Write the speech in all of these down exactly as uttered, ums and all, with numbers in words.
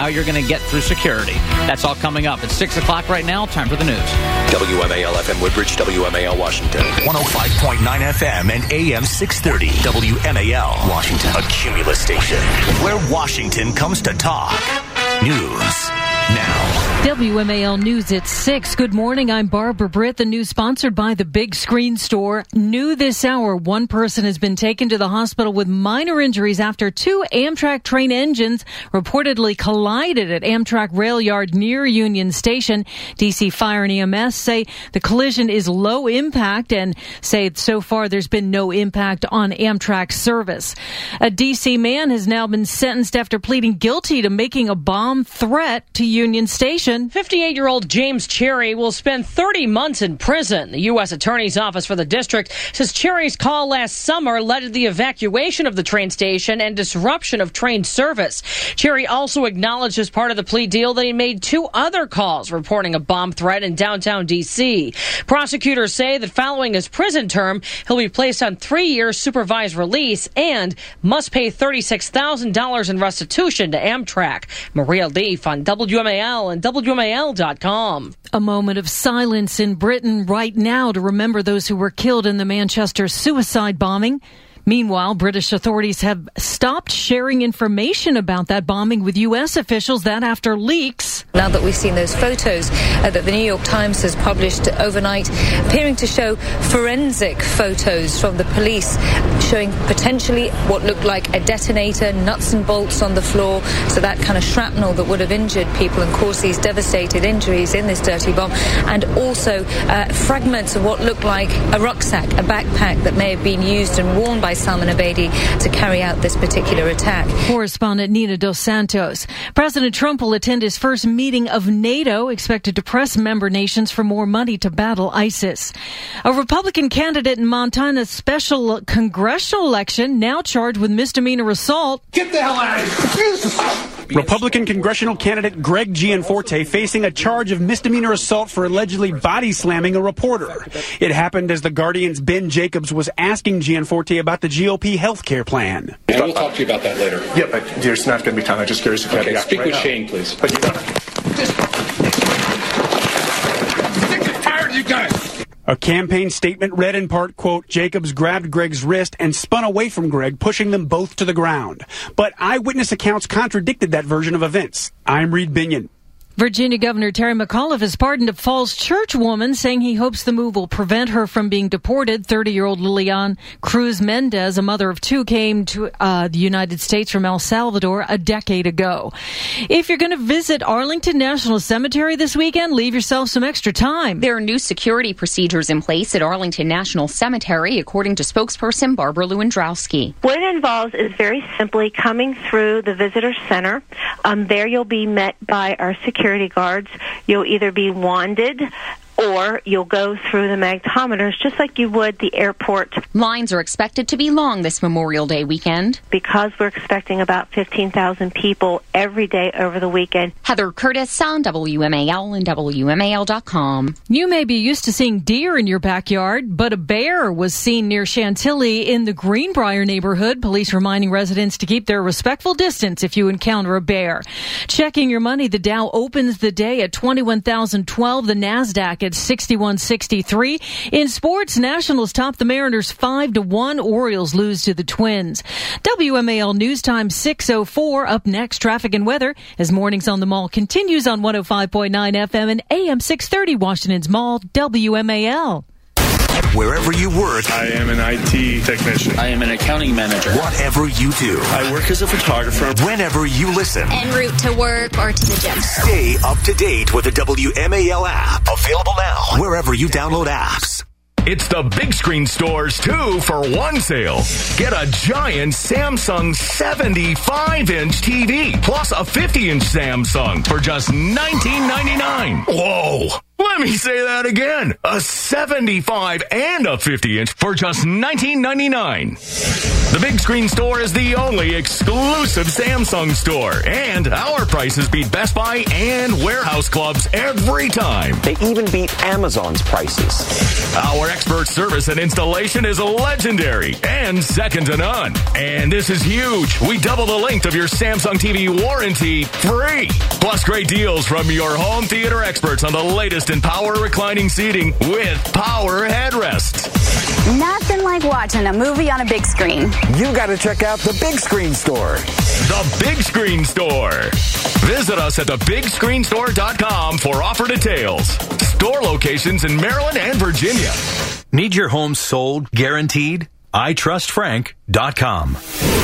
how you're going to get through security. That's all coming up. It's six o'clock right now. Time for the news. W M A L F M Woodbridge, W M A L Washington. one oh five point nine F M and A M six thirty. W M A L Washington. A Cumulus station where Washington comes to talk. News now. W M A L News at six. Good morning. I'm Barbara Britt. The news sponsored by the Big Screen Store. New this hour, one person has been taken to the hospital with minor injuries after two Amtrak train engines reportedly collided at Amtrak rail yard near Union Station. D C Fire and E M S say the collision is low impact and say so far there's been no impact on Amtrak service. A D C man has now been sentenced after pleading guilty to making a bomb threat to Union Station. fifty-eight-year-old James Cherry will spend thirty months in prison. The U S Attorney's Office for the district says Cherry's call last summer led to the evacuation of the train station and disruption of train service. Cherry also acknowledged as part of the plea deal that he made two other calls reporting a bomb threat in downtown D C. Prosecutors say that following his prison term, he'll be placed on three years supervised release and must pay thirty-six thousand dollars in restitution to Amtrak. Maria Leaf on W M A L and W M A L dot com. A moment of silence in Britain right now to remember those who were killed in the Manchester suicide bombing. Meanwhile, British authorities have stopped sharing information about that bombing with U S officials, that after leaks. Now that we've seen those photos uh, that the New York Times has published overnight, appearing to show forensic photos from the police showing potentially what looked like a detonator, nuts and bolts on the floor, so that kind of shrapnel that would have injured people and caused these devastating injuries in this dirty bomb, and also uh, fragments of what looked like a rucksack, a backpack that may have been used and worn by Salman Abedi to carry out this particular attack. Correspondent Nina Dos Santos. President Trump will attend his first meeting of NATO, expected to press member nations for more money to battle ISIS. A Republican candidate in Montana's special congressional election now charged with misdemeanor assault. Get the hell out of here! Republican congressional candidate Greg Gianforte facing a charge of misdemeanor assault for allegedly body slamming a reporter. It happened as the Guardian's Ben Jacobs was asking Gianforte about the G O P health care plan. And we'll talk to you about that later. Yeah, but there's not going to be time. I'm just curious if you okay, have speak right with now. Shane, please. But you don't. Sick and tired of you guys. A campaign statement read in part, quote, Jacobs grabbed Greg's wrist and spun away from Greg, pushing them both to the ground. But eyewitness accounts contradicted that version of events. I'm Reed Binion. Virginia Governor Terry McAuliffe has pardoned a Falls Church woman, saying he hopes the move will prevent her from being deported. thirty-year-old Lilian Cruz Mendez, a mother of two, came to uh, the United States from El Salvador a decade ago. If you're going to visit Arlington National Cemetery this weekend, leave yourself some extra time. There are new security procedures in place at Arlington National Cemetery, according to spokesperson Barbara Lewandowski. What it involves is very simply coming through the visitor center. Um, there you'll be met by our security Security guards. You'll either be wanded or you'll go through the magnetometers just like you would the airport. Lines are expected to be long this Memorial Day weekend. Because we're expecting about fifteen thousand people every day over the weekend. Heather Curtis on W M A L and W M A L dot com. You may be used to seeing deer in your backyard, but a bear was seen near Chantilly in the Greenbrier neighborhood. Police reminding residents to keep their respectful distance if you encounter a bear. Checking your money, the Dow opens the day at twenty-one thousand twelve, the NASDAQ at sixty-one sixty-three. In sports, Nationals top the Mariners five to one. Orioles lose to the Twins. W M A L News Time six oh four. Up next, traffic and weather as Mornings on the Mall continues on one oh five point nine F M and A M six thirty, Washington's Mall, W M A L. Wherever you work, I am an I T technician. I am an accounting manager. Whatever you do, I work as a photographer. Whenever you listen, en route to work or to the gym. Stay up to date with the W M A L app. Available now wherever you download apps. It's the Big Screen Store's two for one sale. Get a giant Samsung seventy-five inch T V plus a fifty inch Samsung for just nineteen ninety-nine. Whoa! Let me say that again. A seventy-five and a fifty inch for just nineteen ninety-nine. The Big Screen Store is the only exclusive Samsung store, and our prices beat Best Buy and warehouse clubs every time. They even beat Amazon's prices. Our expert service and installation is legendary and second to none. And this is huge. We double the length of your Samsung T V warranty free. Plus great deals from your home theater experts on the latest in power reclining seating with power headrests. Nothing like watching a movie on a big screen. You got to check out the Big Screen Store. The Big Screen Store. Visit us at the big screen store dot com for offer details. Store locations in Maryland and Virginia. Need your home sold, guaranteed? I trust frank dot com.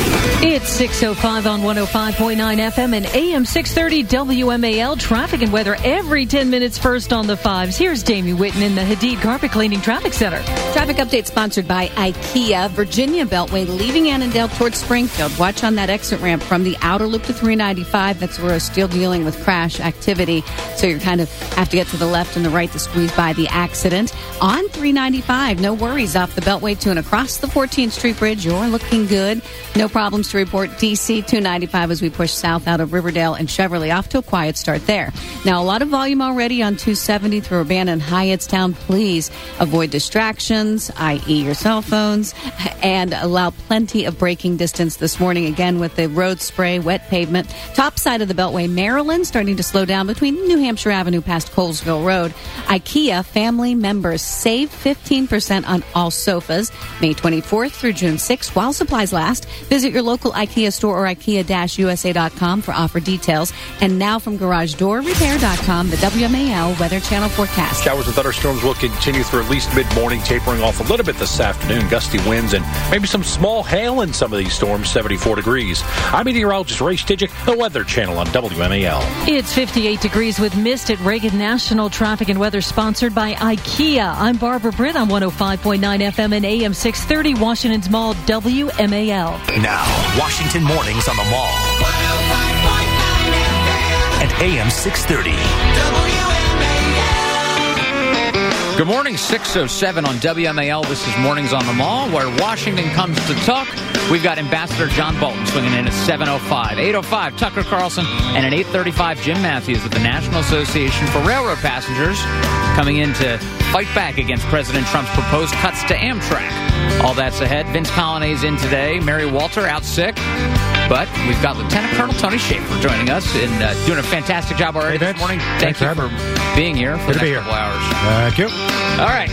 It's six oh five on one oh five point nine F M and A M six thirty W M A L. Traffic and weather every ten minutes first on the fives. Here's Jamie Whitten in the Hadid Carpet Cleaning Traffic Center. Traffic update sponsored by IKEA. Virginia Beltway leaving Annandale towards Springfield. Watch on that exit ramp from the outer loop to three ninety-five. That's where we're still dealing with crash activity. So you kind of have to get to the left and the right to squeeze by the accident. On three ninety-five, no worries off the Beltway to and across the fourteenth Street Bridge. You're looking good. No problems to report. D C two ninety-five as we push south out of Riverdale and Cheverly, off to a quiet start there. Now, a lot of volume already on two seventy through Urbana and Hyattstown. Please avoid distractions, that is your cell phones, and allow plenty of braking distance this morning, again with the road spray, wet pavement. Top side of the Beltway, Maryland, starting to slow down between New Hampshire Avenue past Colesville Road. IKEA family members save fifteen percent on all sofas May twenty-fourth through June sixth while supplies last. Visit your local IKEA store or IKEA U S A dot com for offer details. And now from Garage Door Repair dot com, the W M A L Weather Channel forecast. Showers and thunderstorms will continue through at least mid-morning, tapering off a little bit this afternoon. Gusty winds and maybe some small hail in some of these storms, seventy-four degrees. I'm meteorologist Ray Stidgick, the Weather Channel on W M A L. It's fifty-eight degrees with mist at Reagan National. Traffic and weather sponsored by IKEA. I'm Barbara Britt on one oh five point nine F M and A M six thirty, Washington's Mall, W M A L. Now, Washington Mornings on the Mall. And A M six thirty. Good morning, six oh seven on W M A L. This is Mornings on the Mall, where Washington comes to talk. We've got Ambassador John Bolton swinging in at seven oh five. eight oh five, Tucker Carlson, and at eight thirty-five, Jim Matthews with the National Association for Railroad Passengers coming in to fight back against President Trump's proposed cuts to Amtrak. All that's ahead. Vince Colonnet's in today. Mary Walter out sick. But we've got Lieutenant Colonel Tony Schaefer joining us and uh, doing a fantastic job already hey, this morning. Thank Thank you for being here for Good the to next couple hours. Thank you. All right.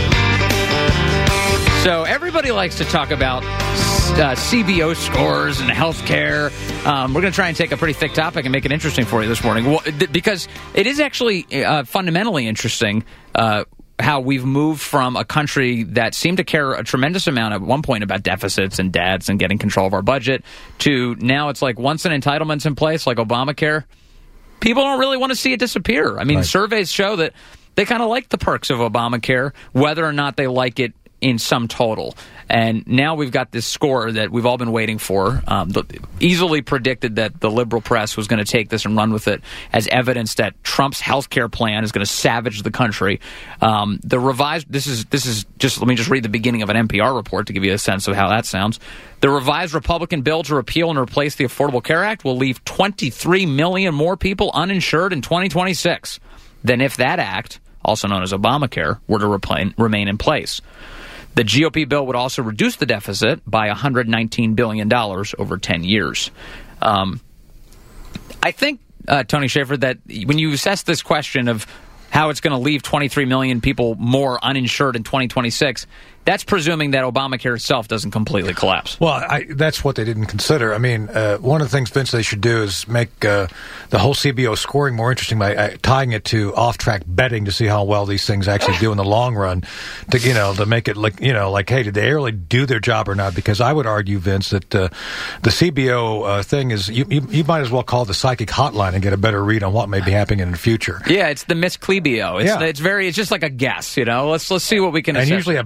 So everybody likes to talk about uh, C B O scores and healthcare. Um, we're going to try and take a pretty thick topic and make it interesting for you this morning, well, th- because it is actually uh, fundamentally interesting uh, how we've moved from a country that seemed to care a tremendous amount at one point about deficits and debts and getting control of our budget to now it's like once an entitlement's in place, like Obamacare, people don't really want to see it disappear. I mean, right. Surveys show that they kind of like the perks of Obamacare, whether or not they like it in sum total. And now we've got this score that we've all been waiting for. Um, the, easily predicted that the liberal press was going to take this and run with it as evidence that Trump's health care plan is going to savage the country. Um, the revised, this is this is just, let me just read the beginning of an N P R report to give you a sense of how that sounds. The revised Republican bill to repeal and replace the Affordable Care Act will leave twenty-three million more people uninsured in twenty twenty-six than if that act, also known as Obamacare, were to repla- remain in place. The G O P bill would also reduce the deficit by one hundred nineteen billion dollars over ten years. Um, I think, uh, Tony Schaefer, that when you assess this question of how it's going to leave twenty-three million people more uninsured in twenty twenty-six, that's presuming that Obamacare itself doesn't completely collapse. Well, I, that's what they didn't consider. I mean, uh, one of the things, Vince, they should do is make uh, the whole C B O scoring more interesting by uh, tying it to off-track betting to see how well these things actually do in the long run. To you know, to make it like you know, like, hey, did they really do their job or not? Because I would argue, Vince, that uh, the C B O uh, thing is you, you you might as well call the psychic hotline and get a better read on what may be happening in the future. Yeah, it's the Miss Clebio. It's yeah. it's very it's just like a guess. You know, let's let's see what we can. And assess. usually a bad one.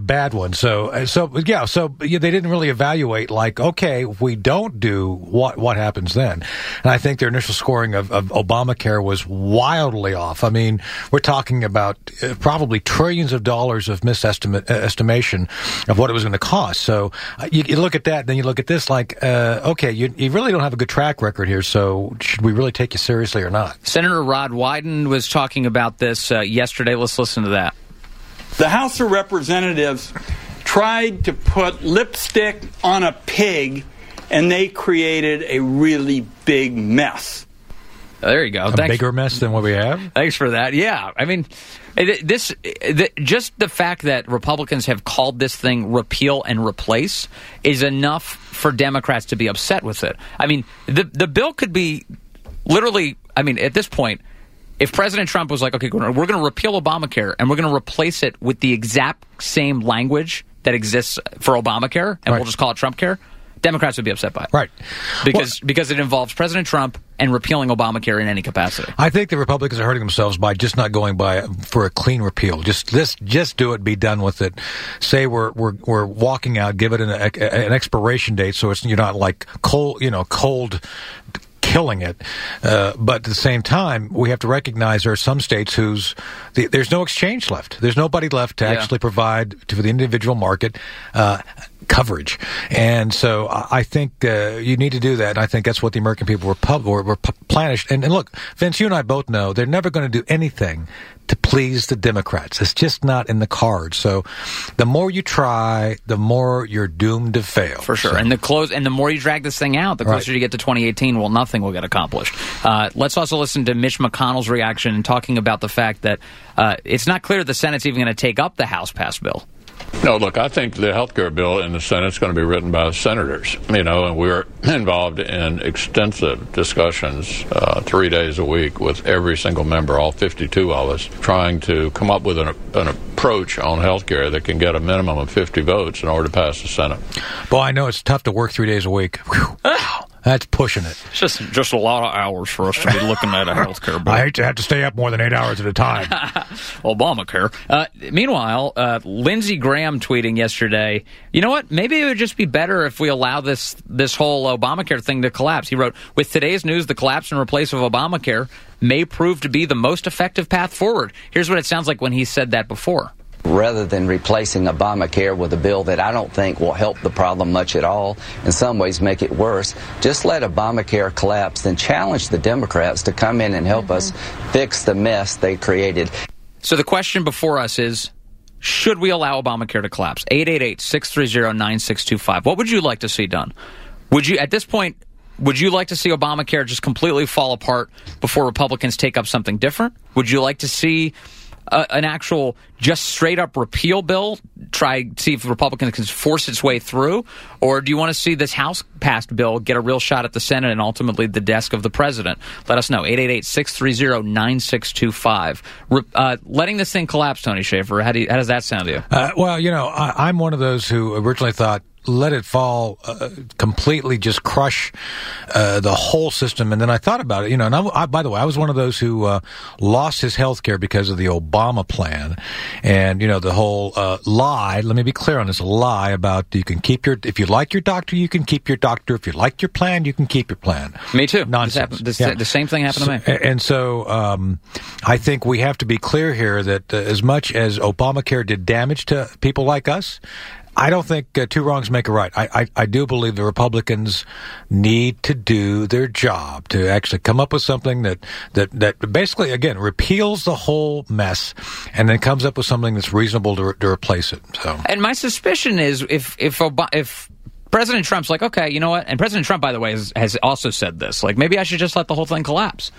And so, so yeah, so yeah, they didn't really evaluate, like, okay, if we don't do what what happens then? And I think their initial scoring of, of Obamacare was wildly off. I mean, we're talking about uh, probably trillions of dollars of misestimate uh, estimation of what it was going to cost. So uh, you, you look at that, then you look at this, like, uh, okay, you, you really don't have a good track record here, so should we really take you seriously or not? Senator Rod Wyden was talking about this uh, yesterday. Let's listen to that. The House of Representatives tried to put lipstick on a pig, and they created a really big mess. Oh, there you go. A Thanks. Bigger mess than what we have? Thanks for that. Yeah. I mean, it, this the, just the fact that Republicans have called this thing repeal and replace is enough for Democrats to be upset with it. I mean, the the bill could be literally, I mean, at this point, if President Trump was like, okay, we're going to repeal Obamacare and we're going to replace it with the exact same language that exists for Obamacare, and right. we'll just call it Trump Care, Democrats would be upset by it. Right. Because, well, because it involves President Trump and repealing Obamacare in any capacity. I think the Republicans are hurting themselves by just not going by for a clean repeal. Just this, just do it, be done with it. Say we're we're we're walking out, give it an, an expiration date, so it's you're not like cold, you know, cold. killing it, uh, but at the same time, we have to recognize there are some states whose the, there's no exchange left. There's nobody left to yeah. actually provide to for the individual market uh, coverage, and so I think uh, you need to do that. And I think that's what the American people were pub- were, were planished. And, and look, Vince, you and I both know they're never going to do anything to please the Democrats. It's just not in the cards. So the more you try, the more you're doomed to fail. For sure. So. And the close, and the more you drag this thing out, the closer right. you get to twenty eighteen, well, nothing will get accomplished. Uh, let's also listen to Mitch McConnell's reaction and talking about the fact that uh, it's not clear the Senate's even going to take up the House-passed bill. No, look, I think the health care bill in the Senate is going to be written by senators, you know, and we're involved in extensive discussions uh, three days a week with every single member, all fifty-two of us, trying to come up with an, an approach on health care that can get a minimum of fifty votes in order to pass the Senate. Boy, I know it's tough to work three days a week. Wow. That's pushing it. It's just just a lot of hours for us to be looking at a health care bill. I hate to have to stay up more than eight hours at a time. Obamacare. Uh, meanwhile, uh, Lindsey Graham tweeting yesterday, you know what? Maybe it would just be better if we allow this this whole Obamacare thing to collapse. He wrote, with today's news, the collapse and replace of Obamacare may prove to be the most effective path forward. Here's what it sounds like when he said that before. Rather than replacing Obamacare with a bill that I don't think will help the problem much at all, in some ways make it worse, just let Obamacare collapse and challenge the Democrats to come in and help mm-hmm. us fix the mess they created. So the question before us is, should we allow Obamacare to collapse? eight eight eight, six three zero, nine six two five. What would you like to see done? Would you, at this point, would you like to see Obamacare just completely fall apart before Republicans take up something different? Would you like to see Uh, an actual just straight up repeal bill, try see if the Republicans can force its way through? Or do you want to see this House passed bill get a real shot at the Senate and ultimately the desk of the president? Let us know. eight eight eight, six three zero, nine six two five. Re- uh, letting this thing collapse, Tony Shaffer, how, do you, how does that sound to you? Uh, well, you know, I, I'm one of those who originally thought, let it fall, uh, completely just crush uh, the whole system. And then I thought about it, you know, and I, I, by the way, I was one of those who uh, lost his health care because of the Obama plan. And, you know, the whole uh, lie, let me be clear on this, lie about you can keep your, if you like your doctor, you can keep your doctor. If you like your plan, you can keep your plan. Me too. Nonsense. This happened, this, yeah. The same thing happened so, to me. And so um, I think we have to be clear here that uh, as much as Obamacare did damage to people like us, I don't think uh, two wrongs make a right. I, I, I do believe the Republicans need to do their job to actually come up with something that, that, that basically, again, repeals the whole mess and then comes up with something that's reasonable to, to replace it. So, and my suspicion is if if Ob- if President Trump's like, okay, you know what? And President Trump, by the way, has, has also said this. Like, maybe I should just let the whole thing collapse.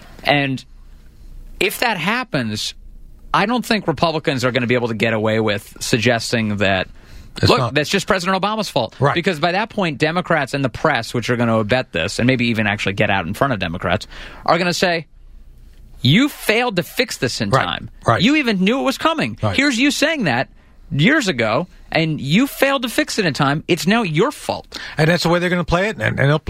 And if that happens, I don't think Republicans are going to be able to get away with suggesting that, It's Look, not. that's just President Obama's fault. Right. Because by that point, Democrats and the press, which are going to abet this, and maybe even actually get out in front of Democrats, are going to say, you failed to fix this in right. time. Right. You even knew it was coming. Right. Here's you saying that years ago, and you failed to fix it in time. It's now your fault. And that's the way they're going to play it. And, and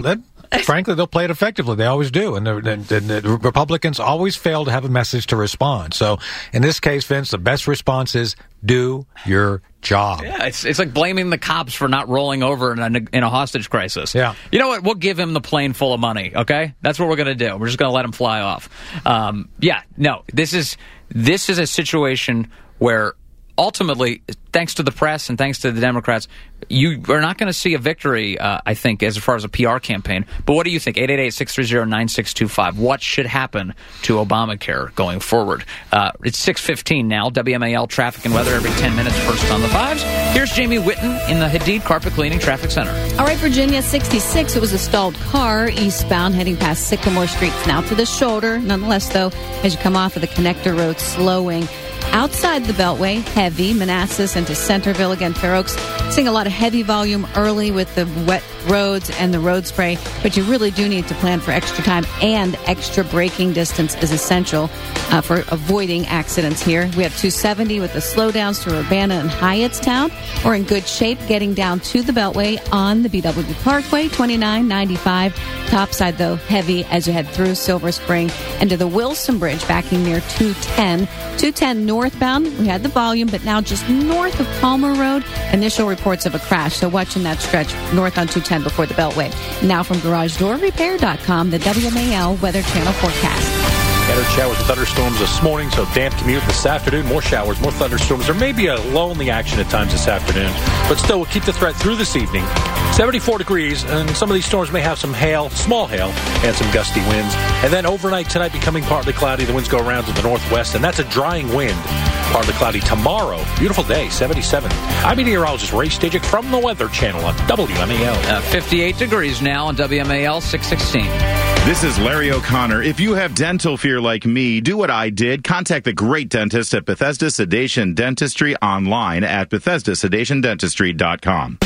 frankly, they'll play it effectively. They always do. And the, the, the Republicans always fail to have a message to respond. So in this case, Vince, the best response is do your job. Yeah, it's it's like blaming the cops for not rolling over in a, in a hostage crisis. Yeah. You know what? We'll give him the plane full of money, okay? That's what we're going to do. We're just going to let him fly off. Um, yeah, no, this is this is a situation where ultimately, thanks to the press and thanks to the Democrats, you are not going to see a victory, uh, I think, as far as a P R campaign. But what do you think? eight eight eight, six three zero, nine six two five. What should happen to Obamacare going forward? Uh, it's six fifteen now. W M A L traffic and weather every ten minutes, first on the fives. Here's Jamie Whitten in the Hadid Carpet Cleaning Traffic Center. All right, Virginia, sixty-six. It was a stalled car eastbound heading past Sycamore Street. It's now to the shoulder. Nonetheless, though, as you come off of the connector road, slowing. Outside the Beltway, heavy, Manassas into Centerville. Again, Fair Oaks, seeing a lot of heavy volume early with the wet roads and the road spray, but you really do need to plan for extra time, and extra braking distance is essential uh, for avoiding accidents here. We have two seventy with the slowdowns to Urbana and Hyattstown. We're in good shape getting down to the Beltway on the B W Parkway, twenty-nine ninety-five. Topside, though, heavy as you head through Silver Spring and to the Wilson Bridge, backing near two ten. two ten northbound, we had the volume, but now just north of Palmer Road, initial reports of a crash. So watching that stretch north on two ten before the Beltway. Now from Garage Door Repair dot com, the W M A L Weather Channel forecast. Scattered showers and thunderstorms this morning, so damp commute this afternoon. More showers, more thunderstorms. There may be a lull in the action at times this afternoon, but still, we'll keep the threat through this evening. seventy-four degrees, and some of these storms may have some hail, small hail, and some gusty winds. And then overnight tonight, becoming partly cloudy. The winds go around to the northwest, and that's a drying wind. Partly cloudy tomorrow. Beautiful day, seventy-seven. I'm meteorologist Ray Stajic from the Weather Channel on W M A L. Uh, fifty-eight degrees now on W M A L, six sixteen. This is Larry O'Connor. If you have dental fear like me, do what I did. Contact the great dentist at Bethesda Sedation Dentistry online at Bethesda Sedation Dentistry dot com.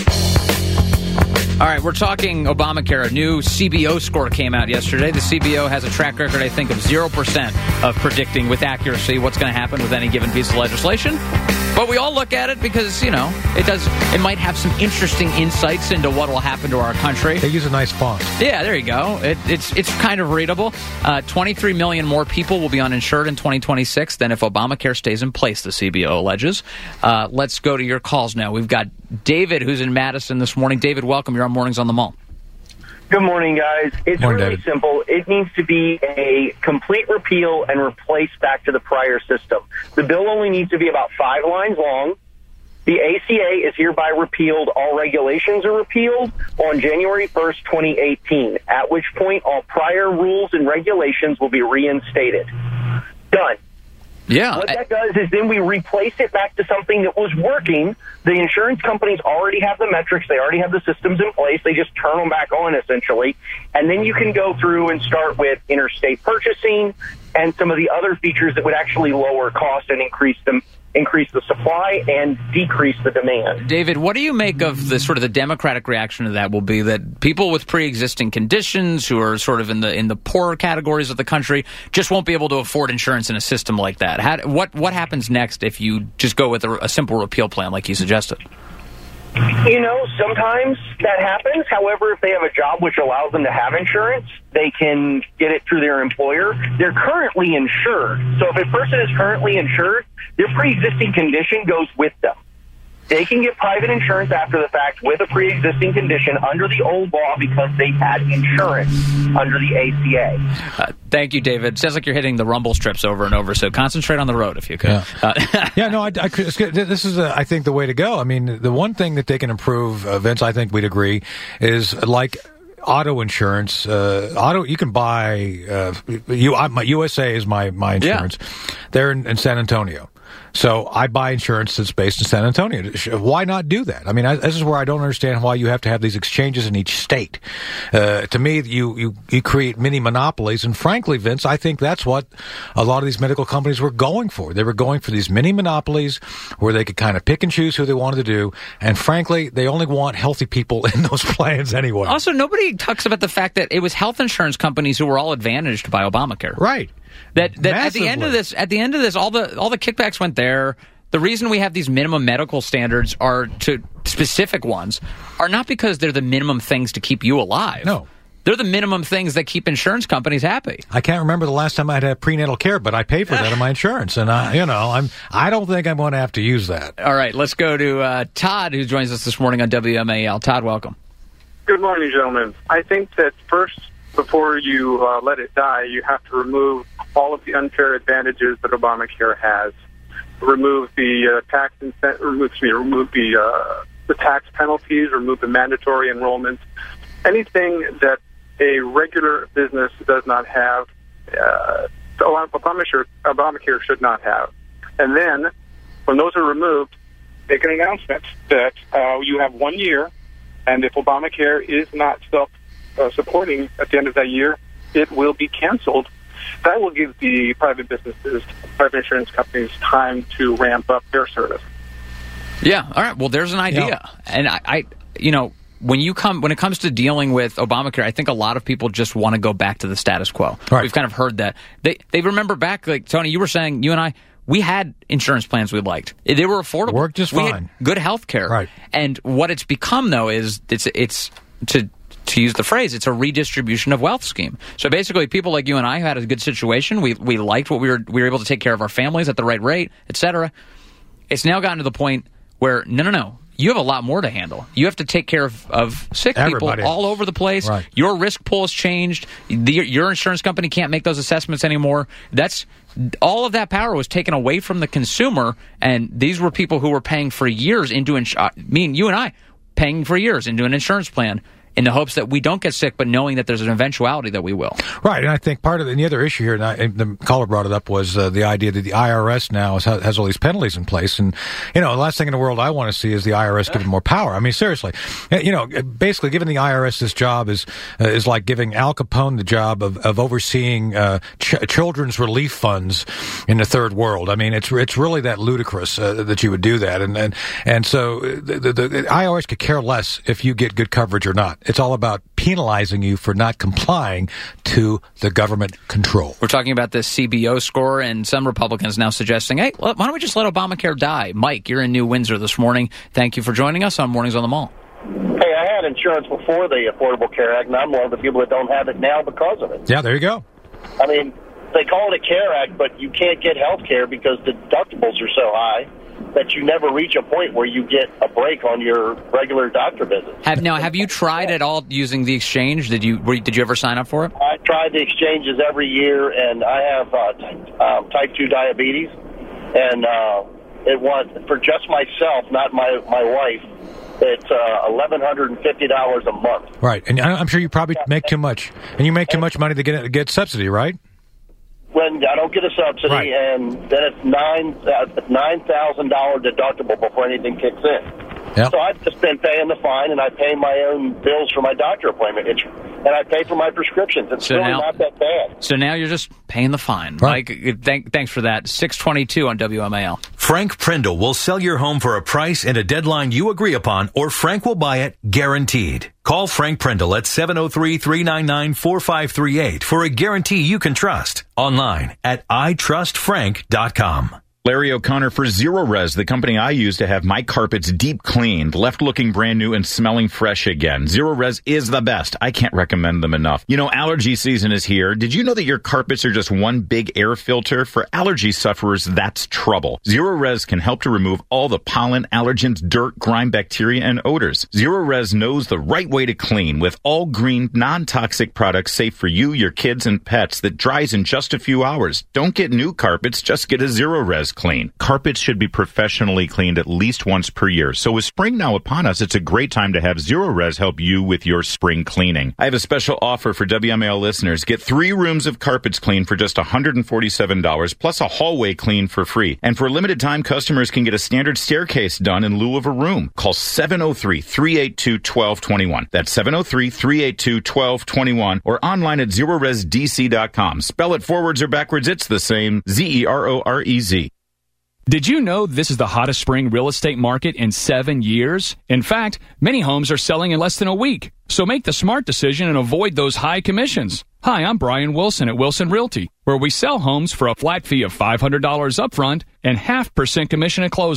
All right, we're talking Obamacare. A new C B O score came out yesterday. The C B O has a track record, I think, of zero percent of predicting with accuracy what's going to happen with any given piece of legislation. But we all look at it because, you know, it does. It might have some interesting insights into what will happen to our country. They use a nice font. Yeah, there you go. It, it's it's kind of readable. Uh, twenty-three million more people will be uninsured in twenty twenty-six than if Obamacare stays in place, the C B O alleges. Uh, let's go to your calls now. We've got David, who's in Madison this morning. David, welcome. You're on Mornings on the Mall. Good morning, guys. It's morning, really David. simple. It needs to be a complete repeal and replace back to the prior system. The bill only needs to be about five lines long. The A C A is hereby repealed. All regulations are repealed on January first, twenty eighteen, at which point all prior rules and regulations will be reinstated. Done. Yeah. What that does is then we replace it back to something that was working. The insurance companies already have the metrics. They already have the systems in place. They just turn them back on, essentially. And then you can go through and start with interstate purchasing and some of the other features that would actually lower cost and increase them. increase the supply and decrease the demand. David, what do you make of the sort of the Democratic reaction to that will be that people with pre-existing conditions who are sort of in the in the poorer categories of the country just won't be able to afford insurance in a system like that? How, what what happens next if you just go with a, a simple repeal plan like you suggested? You know, sometimes that happens. However, if they have a job which allows them to have insurance, they can get it through their employer. They're currently insured. So if a person is currently insured, their pre-existing condition goes with them. They can get private insurance after the fact with a pre-existing condition under the old law because they had insurance under the A C A. Uh, thank you, David. Sounds like you're hitting the rumble strips over and over, so concentrate on the road if you could. Yeah, uh, yeah no, I, I, this is, uh, I think, the way to go. I mean, the one thing that they can improve, uh, Vince, I think we'd agree, is like auto insurance. Uh, auto, you can buy, uh, you, I, my U S A is my, my insurance. Yeah. They're in, in San Antonio. So I buy insurance that's based in San Antonio. Why not do that? I mean, I, this is where I don't understand why you have to have these exchanges in each state. Uh, to me, you, you, you create mini monopolies. And frankly, Vince, I think that's what a lot of these medical companies were going for. They were going for these mini monopolies where they could kind of pick and choose who they wanted to do. And frankly, they only want healthy people in those plans anyway. Also, nobody talks about the fact that it was health insurance companies who were all advantaged by Obamacare. Right. That that at the end of this, at the end of this, all the all the kickbacks went there. The reason we have these minimum medical standards are to specific ones are not because they're the minimum things to keep you alive. No. They're the minimum things that keep insurance companies happy. I can't remember the last time I had prenatal care, but I pay for that in my insurance, and I, you know, I'm I don't think I'm going to have to use that. All right, let's go to uh, Todd, who joins us this morning on W M A L. Todd, welcome. Good morning, gentlemen. I think that first, before you uh, let it die, you have to remove all of the unfair advantages that Obamacare has. Remove the uh, tax incent- remove, excuse me, remove the uh, the tax penalties, remove the mandatory enrollments, anything that a regular business does not have, uh, Obamacare, Obamacare should not have. And then, when those are removed, make an announcement that uh, you have one year, and if Obamacare is not self-supporting uh, at the end of that year, it will be canceled. That will give the private businesses, private insurance companies, time to ramp up their service. Yeah. All right. Well, there's an idea, yeah. and I, I, you know, when you come when it comes to dealing with Obamacare, I think a lot of people just want to go back to the status quo. Right. We've kind of heard that they they remember back, like Tony, you were saying, you and I, we had insurance plans we liked. They were affordable. Worked just we fine. Had good health care. Right. And what it's become, though, is it's it's to. To use the phrase, it's a redistribution of wealth scheme. So basically, people like you and I who had a good situation, we we liked what we were we were able to take care of our families at the right rate, et cetera. It's now gotten to the point where no, no, no, you have a lot more to handle. You have to take care of, of sick Everybody. people all over the place. Right. Your risk pool has changed. The, your insurance company can't make those assessments anymore. That's all of that power was taken away from the consumer, and these were people who were paying for years into ins- uh, me and you and I paying for years into an insurance plan, in the hopes that we don't get sick, but knowing that there's an eventuality that we will. Right, and I think part of the, and the other issue here, and, I, and the caller brought it up, was uh, the idea that the I R S now has, has all these penalties in place. And, you know, the last thing in the world I want to see is the I R S given more power. I mean, seriously. You know, basically giving the I R S this job is uh, is like giving Al Capone the job of, of overseeing uh, ch- children's relief funds in the third world. I mean, it's it's really that ludicrous uh, that you would do that. And and, and so the, the, the I R S could care less if you get good coverage or not. It's all about penalizing you for not complying to the government control. We're talking about this C B O score, and some Republicans now suggesting, hey, why don't we just let Obamacare die? Mike, you're in New Windsor this morning. Thank you for joining us on Mornings on the Mall. Hey, I had insurance before the Affordable Care Act, and I'm one of the people that don't have it now because of it. Yeah, there you go. I mean, they call it a CARE Act, but you can't get health care because the deductibles are so high that you never reach a point where you get a break on your regular doctor visit. Have now, have you tried at all using the exchange? Did you were, did you ever sign up for it? I tried the exchanges every year, and I have uh, t- um, type two diabetes, and uh, it was for just myself, not my my wife. It's uh, eleven hundred and fifty dollars a month. Right, and I'm sure you probably make too much, and you make too much money to get get subsidy, right? When I don't get a subsidy, right. and then it's nine uh, nine thousand dollar deductible before anything kicks in. Yep. So I've just been paying the fine, and I pay my own bills for my doctor appointment, it's, and I pay for my prescriptions. It's so really now, not that bad. So now you're just paying the fine. Right. Mike, thank, thanks for that. six twenty-two on W M A L. Frank Prindle will sell your home for a price and a deadline you agree upon, or Frank will buy it guaranteed. Call Frank Prindle at seven oh three, three nine nine, four five three eight for a guarantee you can trust. Online at I trust frank dot com. Larry O'Connor for Zero Res, the company I use to have my carpets deep cleaned, left looking brand new and smelling fresh again. Zero Res is the best. I can't recommend them enough. You know, allergy season is here. Did you know that your carpets are just one big air filter? For allergy sufferers, that's trouble. Zero Res can help to remove all the pollen, allergens, dirt, grime, bacteria, and odors. Zero Res knows the right way to clean with all green, non-toxic products safe for you, your kids, and pets that dries in just a few hours. Don't get new carpets, just get a Zero Res clean. Carpets should be professionally cleaned at least once per year. So with spring now upon us, it's a great time to have Zero Res help you with your spring cleaning. I have a special offer for W M A L listeners. Get three rooms of carpets cleaned for just one hundred forty-seven dollars plus a hallway clean for free. And for a limited time, customers can get a standard staircase done in lieu of a room. Call seven oh three, three eight two, one two two one. That's seven oh three, three eight two, one two two one or online at zero res d c dot com. Spell it forwards or backwards, it's the same. Z E R O R E Z. Did you know this is the hottest spring real estate market in seven years? In fact, many homes are selling in less than a week. So make the smart decision and avoid those high commissions. Hi, I'm Brian Wilson at Wilson Realty, where we sell homes for a flat fee of five hundred dollars upfront and half percent commission at closing.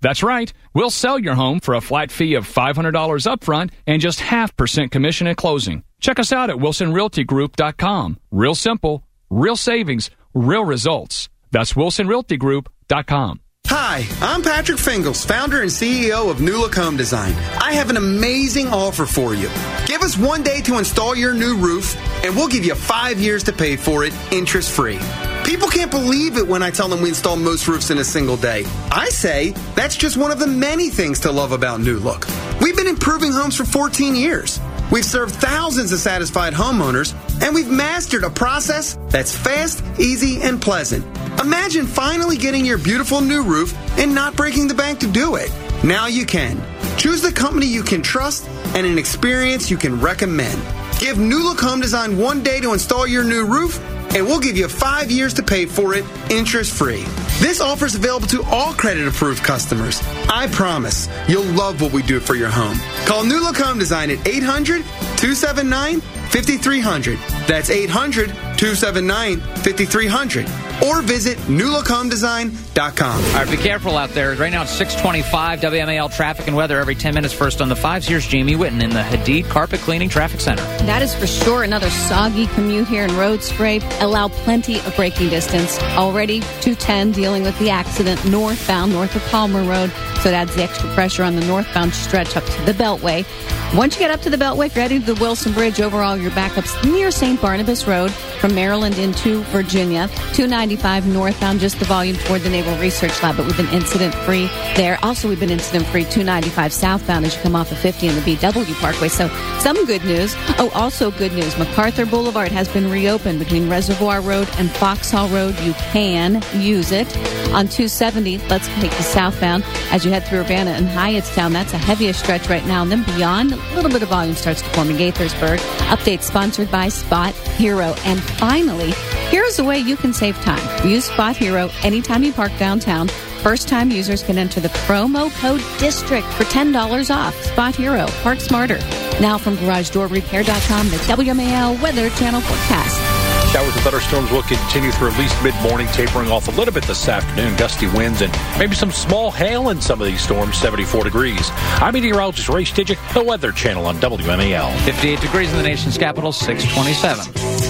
That's right. We'll sell your home for a flat fee of five hundred dollars upfront and just half percent commission at closing. Check us out at wilson realty group dot com. Real simple, real savings, real results. That's wilson realty group dot com. Hi, I'm Patrick Fingles, founder and C E O of New Look Home Design. I have an amazing offer for you. Give us one day to install your new roof, and we'll give you five years to pay for it, interest-free. People can't believe it when I tell them we install most roofs in a single day. I say that's just one of the many things to love about New Look. We've been improving homes for fourteen years. We've served thousands of satisfied homeowners, and we've mastered a process that's fast, easy, and pleasant. Imagine finally getting your beautiful new roof and not breaking the bank to do it. Now you can. Choose the company you can trust and an experience you can recommend. Give New Look Home Design one day to install your new roof, and we'll give you five years to pay for it, interest-free. This offer is available to all credit-approved customers. I promise you'll love what we do for your home. Call New Look Home Design at eight hundred, two seven nine, five three zero zero. That's eight hundred, two seven nine, five three zero zero. Or visit new look home design dot com. All right, be careful out there. Right now it's six twenty-five, W M A L traffic and weather every ten minutes. First on the fives, here's Jamie Whitten in the Hadid Carpet Cleaning Traffic Center. That is for sure another soggy commute here in road spray. Allow plenty of braking distance. Already two ten dealing with the accident northbound, north of Palmer Road. So it adds the extra pressure on the northbound stretch up to the Beltway. Once you get up to the Beltway, if you're heading to the Wilson Bridge, overall your backups near Saint Barnabas Road from Maryland into Virginia. two ninety-five northbound, just the volume toward the Naval Research Lab, but we've been incident-free there. Also, we've been incident-free two ninety-five southbound as you come off of fifty in the B W Parkway. So some good news. Oh, also good news. MacArthur Boulevard has been reopened between Reservoir Road and Foxhall Road. You can use it. On two seventy, let's take the southbound as you head through Urbana and Hyattstown. That's a heaviest stretch right now. And then beyond, a little bit of volume starts to form in Gaithersburg. Update sponsored by Spot Hero. And finally, here's a way you can save time. Use Spot Hero anytime you park downtown. First-time users can enter the promo code DISTRICT for ten dollars off. Spot Hero. Park smarter. Now from garage door repair dot com, the W M A L Weather Channel forecast. Showers and thunderstorms will continue through at least mid-morning, tapering off a little bit this afternoon. Gusty winds and maybe some small hail in some of these storms, seventy-four degrees. I'm meteorologist Ray Stidgick, the Weather Channel on W M A L. fifty-eight degrees in the nation's capital, six twenty-seven.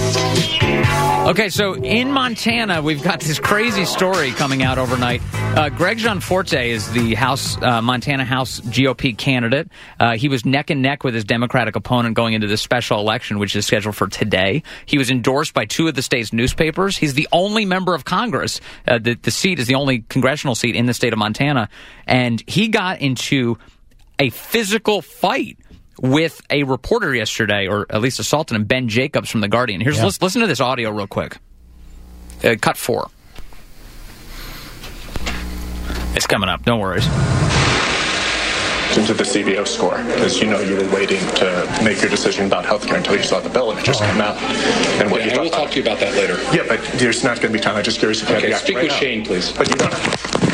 Okay, so in Montana, we've got this crazy story coming out overnight. Uh, Greg Gianforte is the House uh, Montana House G O P candidate. Uh, he was neck and neck with his Democratic opponent going into this special election, which is scheduled for today. He was endorsed by two of the state's newspapers. He's the only member of Congress. Uh, the, the seat is the only congressional seat in the state of Montana. And he got into a physical fight with a reporter yesterday, or at least assaulted him, Ben Jacobs from The Guardian. Here's yeah. listen, listen to this audio real quick. Uh, cut four. It's coming up. No worries. Into the C B O score, because you know you were waiting to make your decision about healthcare until you saw the bill and it just came out. And what yeah, you and we'll talk to you about that later. Yeah, but there's not going to be time. I'm just curious if you okay, have the speak right with now. Shane, please. But you don't.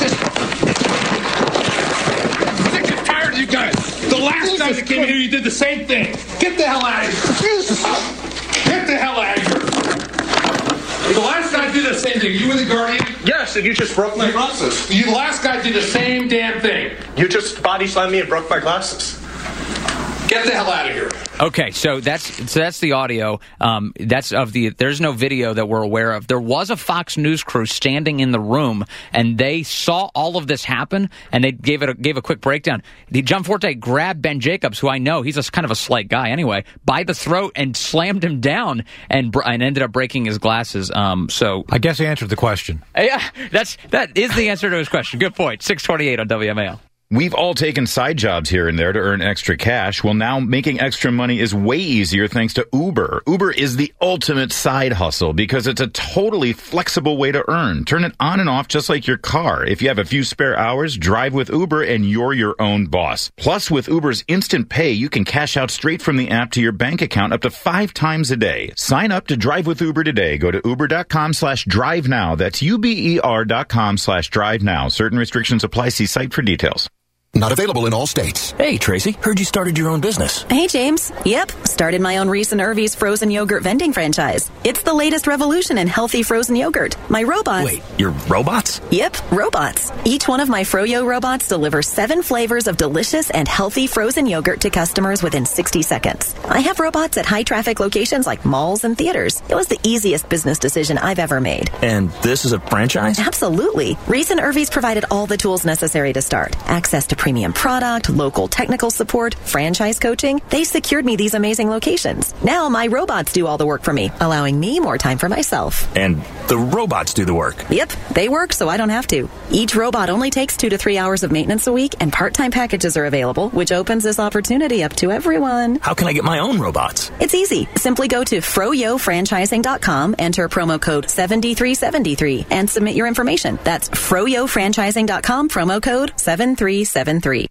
Sick and tired of you guys. The last time you came here, you did the same thing. Get the hell out of here. Jesus. Get the hell out of here. The last guy did the same thing. You were the Guardian? Yes, and you just broke my glasses. You, the last guy did the same damn thing. You just body slammed me and broke my glasses. Get the hell out of here. Okay, so that's so that's the audio. Um, that's of the. There's no video that we're aware of. There was a Fox News crew standing in the room, and they saw all of this happen, and they gave it a, gave a quick breakdown. The Gianforte grabbed Ben Jacobs, who I know he's a kind of a slight guy anyway, by the throat and slammed him down, and and ended up breaking his glasses. Um, so I guess he answered the question. Yeah, that's that is the answer to his question. Good point. six twenty-eight on W M A L. We've all taken side jobs here and there to earn extra cash. Well, now making extra money is way easier thanks to Uber. Uber is the ultimate side hustle because it's a totally flexible way to earn. Turn it on and off just like your car. If you have a few spare hours, drive with Uber and you're your own boss. Plus, with Uber's Instant Pay, you can cash out straight from the app to your bank account up to five times a day. Sign up to drive with Uber today. Go to uber.com slash drive now. That's U-B-E-R dot com slash drive now. Certain restrictions apply. See site for details. Not available in all states. Hey, Tracy, heard you started your own business. Hey, James. Yep, started my own Reese and Irvy's frozen yogurt vending franchise. It's the latest revolution in healthy frozen yogurt. My robots... Wait, your robots? Yep, robots. Each one of my Froyo robots delivers seven flavors of delicious and healthy frozen yogurt to customers within sixty seconds. I have robots at high-traffic locations like malls and theaters. It was the easiest business decision I've ever made. And this is a franchise? Absolutely. Reese and Irvy's provided all the tools necessary to start. Access to premium product, local technical support, franchise coaching. They secured me these amazing locations. Now my robots do all the work for me, allowing me more time for myself. And the robots do the work? Yep, they work so I don't have to. Each robot only takes two to three hours of maintenance a week, and part-time packages are available, which opens this opportunity up to everyone. How can I get my own robots? It's easy. Simply go to froyo franchising dot com, enter promo code seven three seven three, and submit your information. That's froyo franchising dot com, promo code seven three seven three.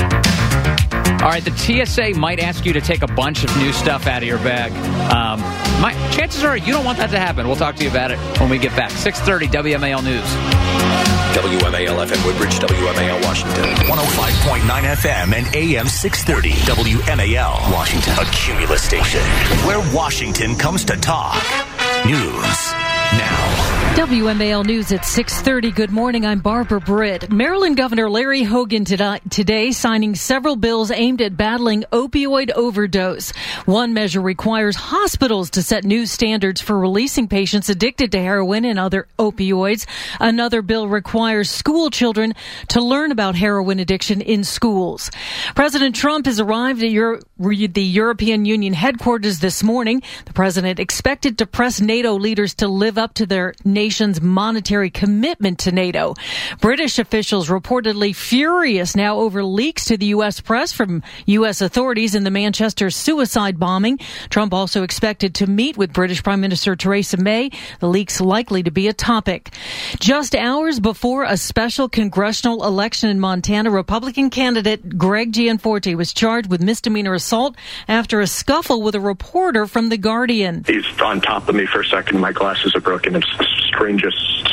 All right, the T S A might ask you to take a bunch of new stuff out of your bag. Um, my chances are you don't want that to happen. We'll talk to you about it when we get back. six thirty W M A L News. W M A L F M Woodbridge, W M A L Washington. one oh five point nine F M and A M six thirty. W M A L Washington. A Cumulus station where Washington comes to talk. News now. W M A L News at six thirty. Good morning. I'm Barbara Britt. Maryland Governor Larry Hogan today signing several bills aimed at battling opioid overdose. One measure requires hospitals to set new standards for releasing patients addicted to heroin and other opioids. Another bill requires school children to learn about heroin addiction in schools. President Trump has arrived at Euro- the European Union headquarters this morning. The president expected to press NATO leaders to live up to their nation's monetary commitment to NATO. British officials reportedly furious now over leaks to the U S press from U S authorities in the Manchester suicide bombing. Trump also expected to meet with British Prime Minister Theresa May. The leaks likely to be a topic. Just hours before a special congressional election in Montana, Republican candidate Greg Gianforte was charged with misdemeanor assault after a scuffle with a reporter from The Guardian. He's on top of me for a second. My glasses are broken. It's the strangest,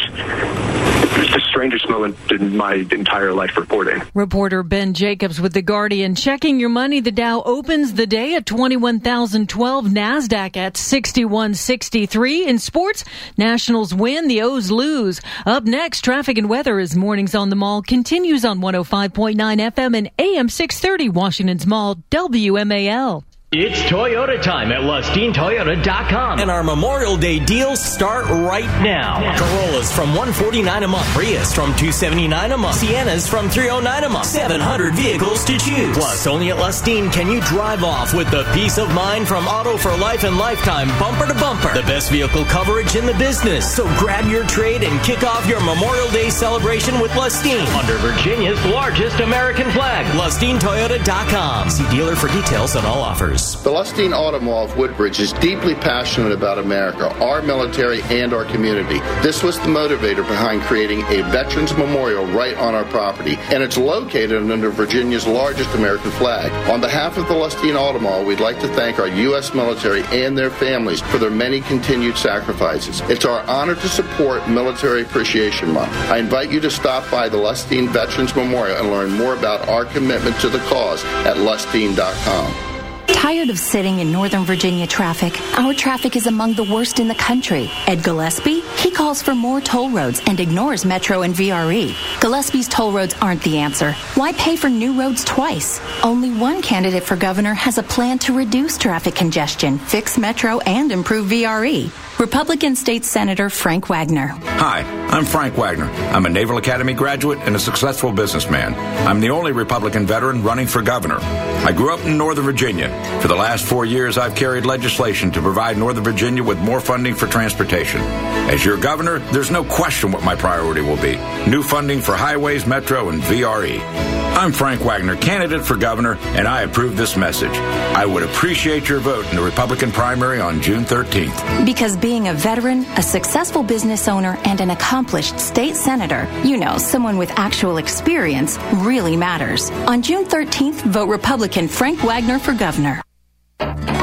it's the strangest moment in my entire life reporting. Reporter Ben Jacobs with The Guardian. Checking your money, the Dow opens the day at twenty-one thousand twelve, NASDAQ at sixty-one sixty-three. In sports, Nationals win, the O's lose. Up next, traffic and weather as Mornings on the Mall continues on one oh five point nine F M and A M six thirty, Washington's Mall, W M A L. It's Toyota time at Lustine Toyota dot com. And our Memorial Day deals start right now. Corollas from one hundred forty-nine dollars a month. Prius from two hundred seventy-nine dollars a month. Siennas from three hundred nine dollars a month. seven hundred vehicles to choose. Plus, only at Lustine can you drive off with the peace of mind from Auto for Life and Lifetime bumper to bumper. The best vehicle coverage in the business. So grab your trade and kick off your Memorial Day celebration with Lustine. Under Virginia's largest American flag. Lustine Toyota dot com. See dealer for details on all offers. The Lustine Auto Mall of Woodbridge is deeply passionate about America, our military, and our community. This was the motivator behind creating a Veterans Memorial right on our property, and it's located under Virginia's largest American flag. On behalf of the Lustine Auto Mall, we'd like to thank our U S military and their families for their many continued sacrifices. It's our honor to support Military Appreciation Month. I invite you to stop by the Lustine Veterans Memorial and learn more about our commitment to the cause at lustine dot com. Tired of sitting in Northern Virginia traffic? Our traffic is among the worst in the country. Ed Gillespie? He calls for more toll roads and ignores Metro and V R E. Gillespie's toll roads aren't the answer. Why pay for new roads twice? Only one candidate for governor has a plan to reduce traffic congestion, fix Metro, and improve V R E. Republican State Senator Frank Wagner. Hi, I'm Frank Wagner. I'm a Naval Academy graduate and a successful businessman. I'm the only Republican veteran running for governor. I grew up in Northern Virginia. For the last four years, I've carried legislation to provide Northern Virginia with more funding for transportation. As your governor, there's no question what my priority will be. New funding for highways, Metro, and V R E. I'm Frank Wagner, candidate for governor, and I approve this message. I would appreciate your vote in the Republican primary on June thirteenth. Because being a veteran, a successful business owner, and an accomplished state senator, you know, someone with actual experience, really matters. On June thirteenth, vote Republican Frank Wagner for governor. Here's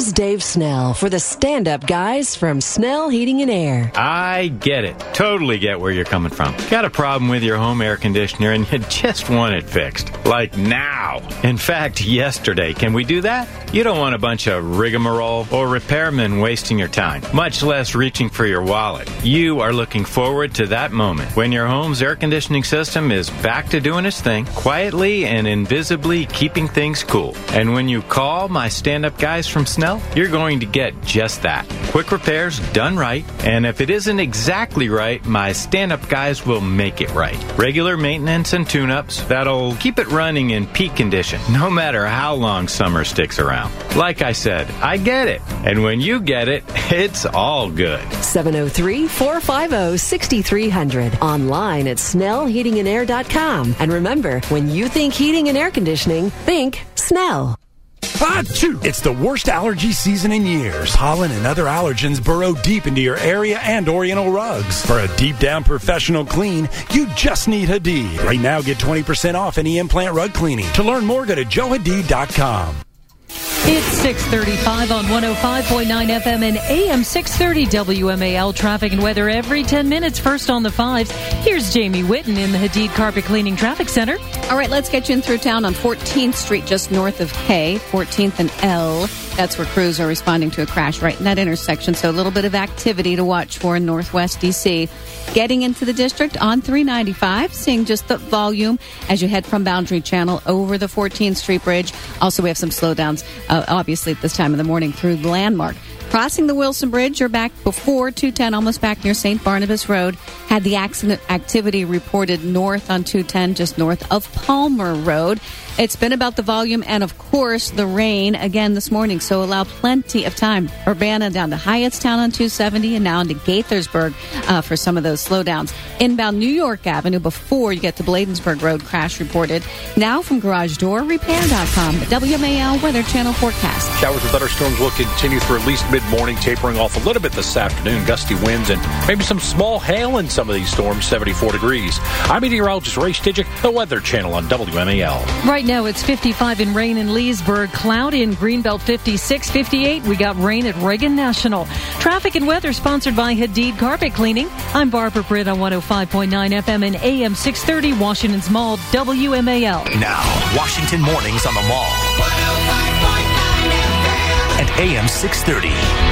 Here's Dave Snell for the stand-up guys from Snell Heating and Air. I get it. Totally get where you're coming from. Got a problem with your home air conditioner and you just want it fixed. Like now. In fact, yesterday. Can we do that? You don't want a bunch of rigmarole or repairmen wasting your time, much less reaching for your wallet. You are looking forward to that moment when your home's air conditioning system is back to doing its thing, quietly and invisibly keeping things cool. And when you call my stand-up guys from Snell, you're going to get just that. Quick repairs done right, and if it isn't exactly right, my stand-up guys will make it right. Regular maintenance and tune-ups that'll keep it running in peak condition, no matter how long summer sticks around. Like I said, I get it. And when you get it, it's all good. seven oh three, four five oh, six three zero zero. Online at snell heating and air dot com. And remember, when you think heating and air conditioning, think Snell. Achoo! It's the worst allergy season in years. Pollen and other allergens burrow deep into your area and Oriental rugs. For a deep-down professional clean, you just need Hadid. Right now, get twenty percent off any implant rug cleaning. To learn more, go to joe hadid dot com. It's six thirty-five on one oh five point nine F M and A M six thirty W M A L. Traffic and weather every ten minutes. First on the fives. Here's Jamie Whitten in the Hadid Carpet Cleaning Traffic Center. All right, let's get you in through town on fourteenth Street, just north of K, fourteenth and L. That's where crews are responding to a crash right in that intersection. So a little bit of activity to watch for in Northwest D C. Getting into the district on three ninety-five, seeing just the volume as you head from Boundary Channel over the fourteenth Street Bridge. Also, we have some slowdowns, uh, obviously, at this time of the morning through the Landmark. Crossing the Wilson Bridge, you're back before two ten, almost back near Saint Barnabas Road. Had the accident activity reported north on two ten, just north of Palmer Road. It's been about the volume and, of course, the rain again this morning, so allow plenty of time. Urbana down to Hyattstown on two seventy and now into Gaithersburg uh, for some of those slowdowns. Inbound New York Avenue before you get to Bladensburg Road, crash reported. Now from garage door repair dot com, the W M A L Weather Channel forecast. Showers and thunderstorms will continue through at least mid-morning, tapering off a little bit this afternoon. Gusty winds and maybe some small hail in some of these storms, seventy-four degrees. I'm meteorologist Ray Stijic, the Weather Channel on W M A L. Right now it's fifty-five in rain in Leesburg, cloudy in Greenbelt, fifty-six, fifty-eight. We got rain at Reagan National. Traffic and weather sponsored by Hadid Carpet Cleaning. I'm Barbara Britt on one oh five point nine F M and A M six thirty, Washington's Mall, W M A L. Now, Washington Mornings on the Mall. one oh five point nine F M and A M six thirty.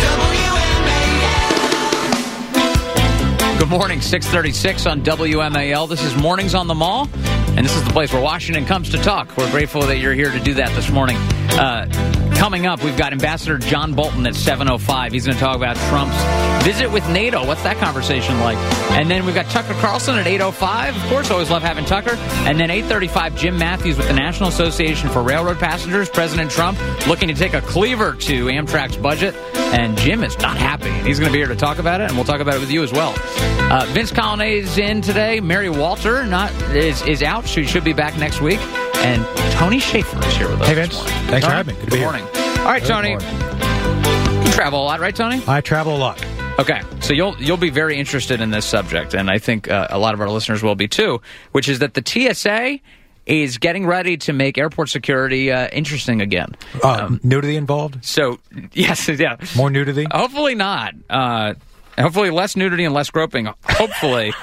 Good morning, six thirty-six on W M A L. This is Mornings on the Mall, and this is the place where Washington comes to talk. We're grateful that you're here to do that this morning. Uh, coming up, we've got Ambassador John Bolton at seven oh five. He's going to talk about Trump's visit with NATO. What's that conversation like? And then we've got Tucker Carlson at eight oh five. Of course, always love having Tucker. And then eight thirty-five, Jim Matthews with the National Association for Railroad Passengers. President Trump looking to take a cleaver to Amtrak's budget. And Jim is not happy. He's going to be here to talk about it, and we'll talk about it with you as well. Uh, Vince Colonnade is in today. Mary Walter not is, is out. She should be back next week. And Tony Schaefer is here with us. Hey, Vince. This morning. Thanks Tony, for having me. Good, Good to be morning. Here. All right, Good Tony. morning. You travel a lot, right, Tony? I travel a lot. Okay, so you'll you'll be very interested in this subject, and I think uh, a lot of our listeners will be too, which is that the T S A is getting ready to make airport security uh, interesting again. Uh, um, nudity involved? So, yes, yeah. More nudity? Hopefully not. Uh, hopefully less nudity and less groping. Hopefully.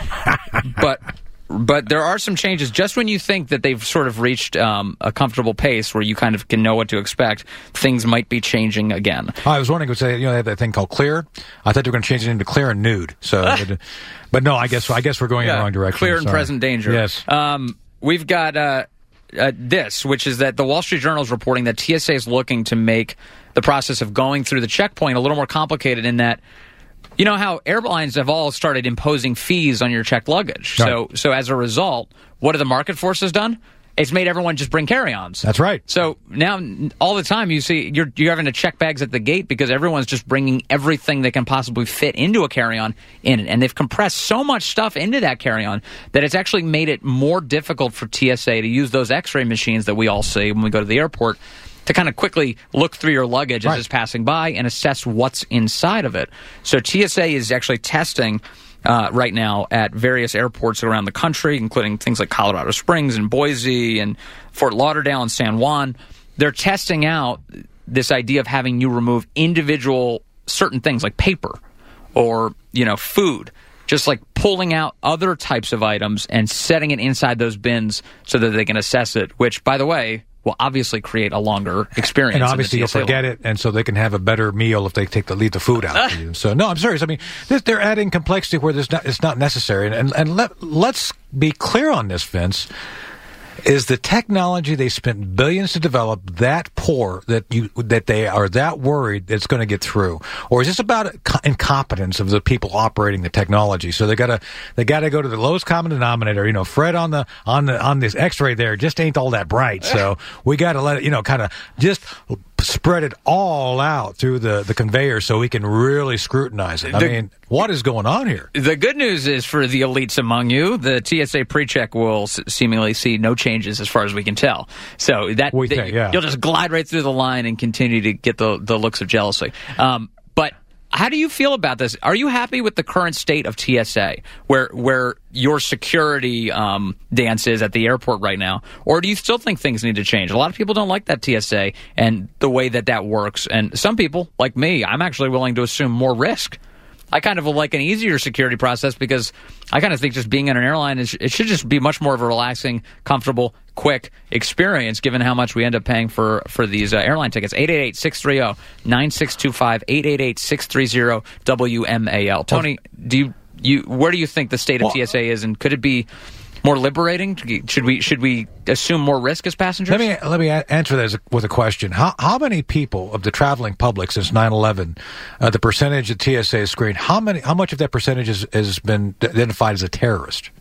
but but there are some changes. Just when you think that they've sort of reached um, a comfortable pace where you kind of can know what to expect, things might be changing again. I was wondering, say, you know, they have that thing called clear. I thought they were going to change it into clear and nude. So, but no, I guess I guess we're going yeah, in the wrong direction. Clear and Sorry. present danger. Yes. Um, We've got uh, uh, this, which is that the Wall Street Journal is reporting that T S A is looking to make the process of going through the checkpoint a little more complicated in that, you know how airlines have all started imposing fees on your checked luggage. Right. So, so as a result, what have the market forces done? It's made everyone just bring carry-ons. That's right. So now, all the time, you see you're you're having to check bags at the gate because everyone's just bringing everything they can possibly fit into a carry-on in it, and they've compressed so much stuff into that carry-on that it's actually made it more difficult for T S A to use those X-ray machines that we all see when we go to the airport to kind of quickly look through your luggage right. as it's passing by and assess what's inside of it. So T S A is actually testing. Uh, right now at various airports around the country, including things like Colorado Springs and Boise and Fort Lauderdale and San Juan. They're testing out this idea of having you remove individual certain things like paper or, you know, food, just like pulling out other types of items and setting it inside those bins so that they can assess it, which, by the way, will obviously create a longer experience. And obviously you'll forget it, and so they can have a better meal if they take the leave the food out for you. So, no, I'm serious. I mean, this, they're adding complexity where there's not, it's not necessary. And, and, and let, let's be clear on this, Vince. Is the technology they spent billions to develop that poor that you that they are that worried that it's going to get through, or is this about incompetence of the people operating the technology? So they got to they got to go to the lowest common denominator. You know, Fred on the on the on this X-ray there just ain't all that bright. So we got to let it, you know, kind of just spread it all out through the, the conveyor so we can really scrutinize it. I The- mean, what is going on here? The good news is for the elites among you, the T S A pre-check will s- seemingly see no changes as far as we can tell. So that, We that- think, yeah. you'll just glide right through the line and continue to get the, the looks of jealousy. Um, but how do you feel about this? Are you happy with the current state of T S A, where where your security um, dance is at the airport right now? Or do you still think things need to change? A lot of people don't like that T S A and the way that that works. And some people, like me, I'm actually willing to assume more risk. I kind of like an easier security process because I kind of think just being in an airline, is it should just be much more of a relaxing, comfortable, quick experience given how much we end up paying for, for these uh, airline tickets. eight eight eight, six three zero, nine six two five, eight eight eight, six three zero, W M A L. Tony, do you, you, where do you think the state of Well, T S A is, and could it be more liberating? Should we should we assume more risk as passengers? Let me let me a- answer that as a, with a question. How how many people of the traveling public since nine eleven, uh, the percentage that T S A has screened, how many how much of that percentage has, has been identified as a terrorist?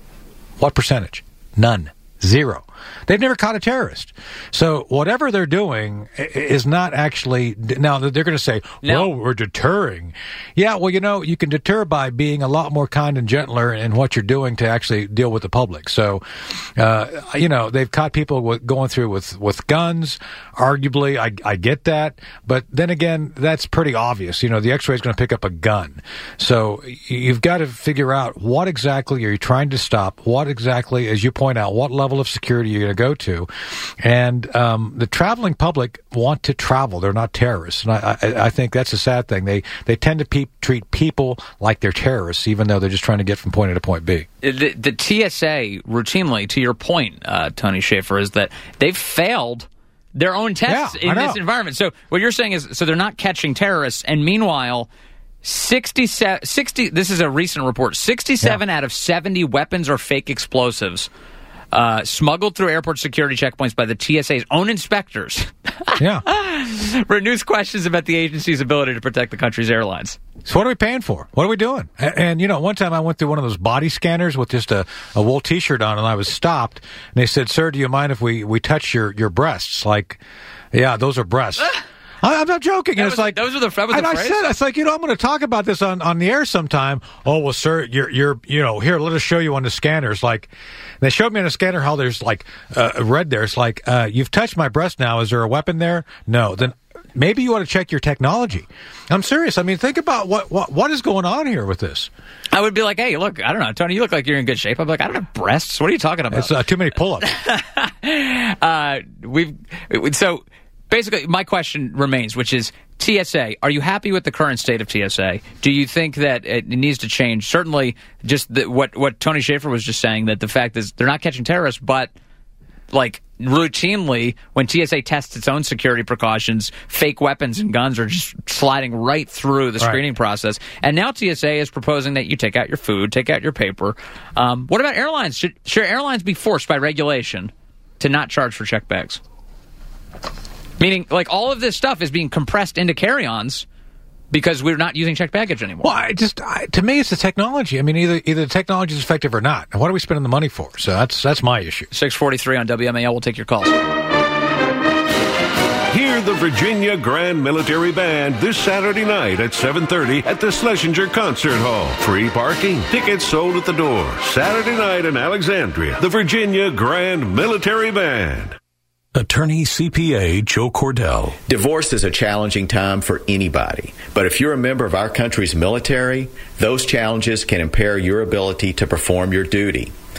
What percentage? None. Zero. They've never caught a terrorist. So whatever they're doing i- is not actually... Now, they're going to say, No. well, we're deterring. Yeah, well, you know, you can deter by being a lot more kind and gentler in what you're doing to actually deal with the public. So, uh, you know, they've caught people with, going through with, with guns. Arguably, I, I get that. But then again, that's pretty obvious. You know, the X-ray is going to pick up a gun. So you've got to figure out what exactly are you trying to stop, what exactly, as you point out, what level of security you're going to go to. And um, the traveling public want to travel. They're not terrorists. And I, I, I think that's a sad thing. They they tend to pe- treat people like they're terrorists, even though they're just trying to get from point A to point B. The, the T S A routinely, to your point, uh, Tony Schaefer, is that they've failed their own tests Yeah, I in this know. environment. So what you're saying is, so they're not catching terrorists, and meanwhile, sixty-seven, sixty, this is a recent report, sixty-seven out of seventy weapons or fake explosives uh, smuggled through airport security checkpoints by the T S A's own inspectors. Yeah. Renews questions about the agency's ability to protect the country's airlines. So what are we paying for? What are we doing? And, and you know, one time I went through one of those body scanners with just a, a wool T-shirt on, and I was stopped. And they said, "Sir, do you mind if we, we touch your, your breasts?" Like, yeah, those are breasts. I, I'm not joking. That And was- it's like those are the- that was and the I phrase? said, "It's like you know, I'm going to talk about this on, on the air sometime." Oh well, sir, you're you're you know here. Let us show you on the scanners. Like they showed me on a scanner how there's like uh, red there. It's like uh, you've touched my breast now. Is there a weapon there? No. Then maybe you ought to check your technology. I'm serious. I mean, think about what what what is going on here with this. I would be like, hey, look, I don't know, Tony, you look like you're in good shape. I'm like, I don't have breasts. What are you talking about? It's uh, too many pull-ups. uh, we've so basically my question remains, which is T S A. Are you happy with the current state of T S A? Do you think that it needs to change? Certainly, just the, what what Tony Schaefer was just saying, that the fact is they're not catching terrorists, but like routinely when T S A tests its own security precautions, fake weapons and guns are just sliding right through the Right. screening process. And now T S A is proposing that you take out your food, take out your paper. Um, what about airlines? Should, should airlines be forced by regulation to not charge for check bags? Meaning, like, all of this stuff is being compressed into carry-ons because we're not using checked baggage anymore. Well, I just I, to me, it's the technology. I mean, either either the technology is effective or not. And what are we spending the money for? So that's that's my issue. six forty-three on W M A L. We'll take your calls. Hear the Virginia Grand Military Band this Saturday night at seven thirty at the Schlesinger Concert Hall. Free parking. Tickets sold at the door. Saturday night in Alexandria. The Virginia Grand Military Band. Attorney C P A Joe Cordell. Divorce is a challenging time for anybody, but if you're a member of our country's military, those challenges can impair your ability to perform your duty.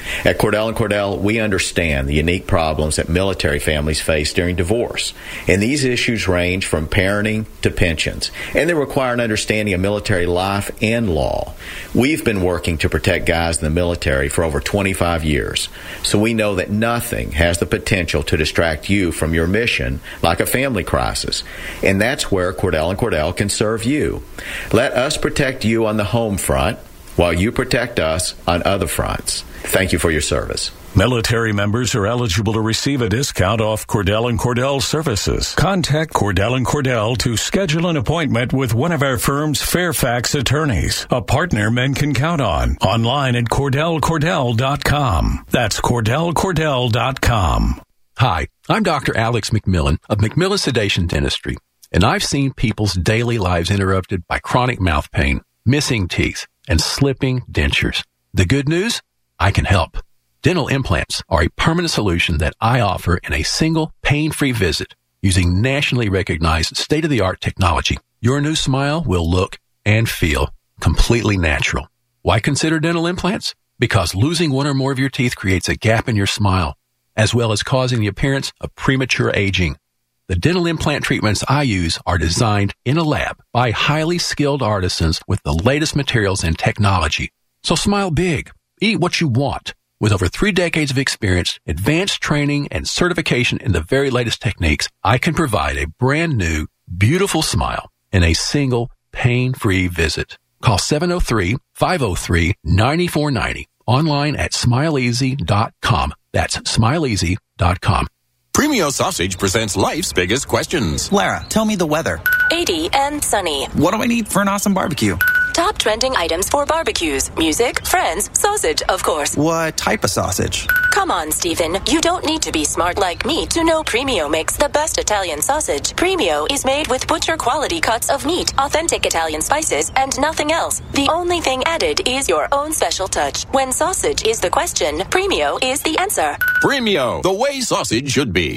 At Cordell and Cordell, we understand the unique problems that military families face during divorce. And these issues range from parenting to pensions, and they require an understanding of military life and law. We've been working to protect guys in the military for over twenty-five years, so we know that nothing has the potential to distract you from your mission like a family crisis. And that's where Cordell and Cordell can serve you. Let us protect you on the home front while you protect us on other fronts. Thank you for your service. Military members are eligible to receive a discount off Cordell and Cordell services. Contact Cordell and Cordell to schedule an appointment with one of our firm's Fairfax attorneys, a partner men can count on. Online at Cordell Cordell dot com. That's Cordell Cordell dot com. Hi, I'm Doctor Alex McMillan of McMillan Sedation Dentistry, and I've seen people's daily lives interrupted by chronic mouth pain, missing teeth, and slipping dentures. The good news? I can help. Dental implants are a permanent solution that I offer in a single pain-free visit using nationally recognized state-of-the-art technology. Your new smile will look and feel completely natural. Why consider dental implants? Because losing one or more of your teeth creates a gap in your smile, as well as causing the appearance of premature aging. The dental implant treatments I use are designed in a lab by highly skilled artisans with the latest materials and technology. So smile big. Eat what you want. With over three decades of experience, advanced training, and certification in the very latest techniques, I can provide a brand new, beautiful smile in a single, pain-free visit. Call seven oh three, five oh three, nine four nine oh. Online at smile easy dot com. That's smile easy dot com. Premio Sausage presents life's biggest questions. Lara, tell me the weather. eighty and sunny. What do I need for an awesome barbecue? Top trending items for barbecues. Music, friends, sausage, of course. What type of sausage? Come on, Stephen. You don't need to be smart like me to know Premio makes the best Italian sausage. Premio is made with butcher quality cuts of meat, authentic Italian spices, and nothing else. The only thing added is your own special touch. When sausage is the question, Premio is the answer. Premio, the way sausage should be.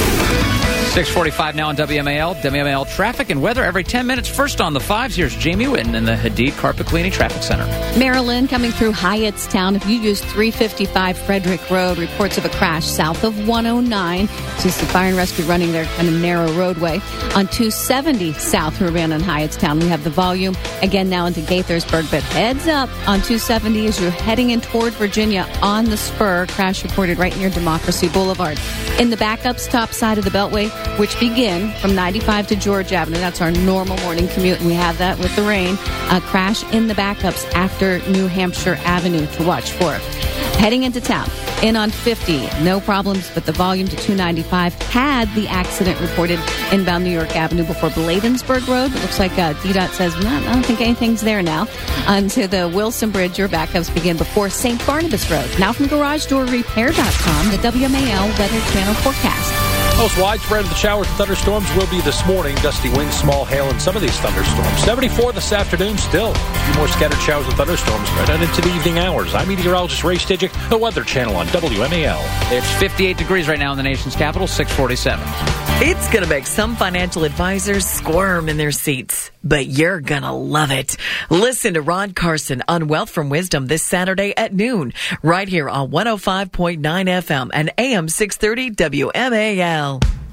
six forty-five now on W M A L. W M A L traffic and weather every ten minutes. First on the fives, here's Jamie Witten in the Hadid Carpet Cleaning Traffic Center. Maryland coming through Hyattstown. If you use three fifty-five Frederick Road, reports of a crash south of one oh nine. Just the fire and rescue running their kind of narrow roadway. On two seventy South Urbana and Hyattstown, we have the volume again now into Gaithersburg. But heads up on two seventy as you're heading in toward Virginia on the spur. Crash reported right near Democracy Boulevard. In the backups, top side of the Beltway, which begin from ninety-five to George Avenue. That's our normal morning commute, and we have that with the rain. A crash in the backups after New Hampshire Avenue to watch for. Heading into town, in on fifty, no problems, but the volume to two ninety-five had the accident reported inbound New York Avenue before Bladensburg Road. It looks like uh, D DOT says, no, I don't think anything's there now. Onto the Wilson Bridge, your backups begin before Saint Barnabas Road. Now from garage door repair dot com, the W M A L Weather Channel forecast. Most widespread of the showers and thunderstorms will be this morning. Gusty winds, small hail, and some of these thunderstorms. seventy-four this afternoon still. A few more scattered showers and thunderstorms right on into the evening hours. I'm meteorologist Ray Stidgick, the Weather Channel on W M A L. It's fifty-eight degrees right now in the nation's capital, six forty-seven. It's going to make some financial advisors squirm in their seats, but you're going to love it. Listen to Ron Carson on Wealth from Wisdom this Saturday at noon, right here on one oh five point nine F M and A M six thirty W M A L.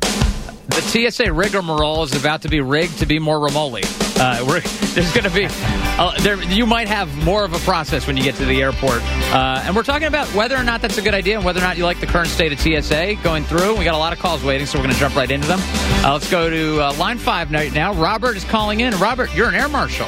The T S A rigmarole is about to be rigged to be more remotely. Uh, we're, there's going to be, uh, there. You might have more of a process when you get to the airport. Uh, and we're talking about whether or not that's a good idea and whether or not you like the current state of T S A going through. We got a lot of calls waiting, so we're going to jump right into them. Uh, let's go to uh, line five right now. Robert is calling in. Robert, you're an air marshal.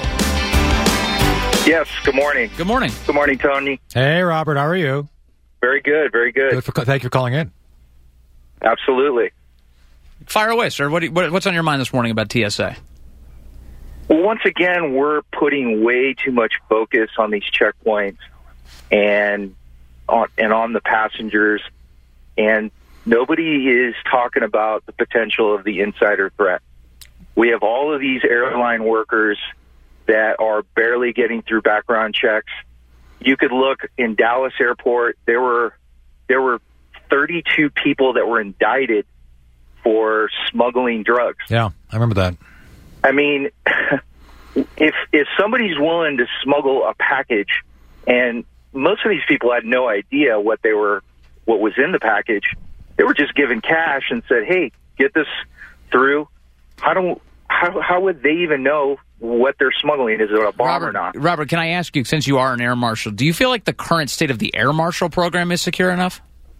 Yes, good morning. Good morning. Good morning, Tony. Hey, Robert, how are you? Very good, very good. Good for, thank you for calling in. Absolutely. Fire away, sir. What, do you, what what's on your mind this morning about T S A? Well, once again, we're putting way too much focus on these checkpoints and on and on the passengers, and nobody is talking about the potential of the insider threat. We have all of these airline workers that are barely getting through background checks. You could look in Dallas Airport. There were there were thirty-two people that were indicted for smuggling drugs. Yeah, I remember that. I mean, if if somebody's willing to smuggle a package and most of these people had no idea what they were, what was in the package. They were just given cash and said, "Hey, get this through." How do how how would they even know what they're smuggling? Is it a bomb Robert, or not? Robert, can I ask you, since you are an air marshal, do you feel like the current state of the air marshal program is secure enough?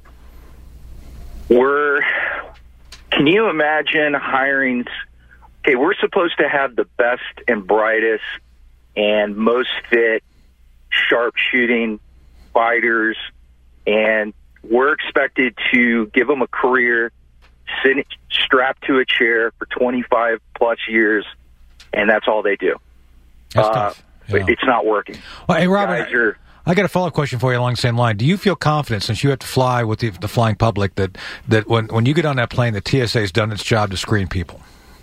We're. Can you imagine hiring? Okay, we're supposed to have the best and brightest and most fit sharpshooting fighters, and we're expected to give them a career, sit strapped to a chair for twenty-five plus years, and that's all they do. That's uh, tough. Yeah. It's not working. Well, hey, Robert, Guys are, I got a follow-up question for you along the same line. Do you feel confident, since you have to fly with the, the flying public, that, that when, when you get on that plane, the T S A has done its job to screen people?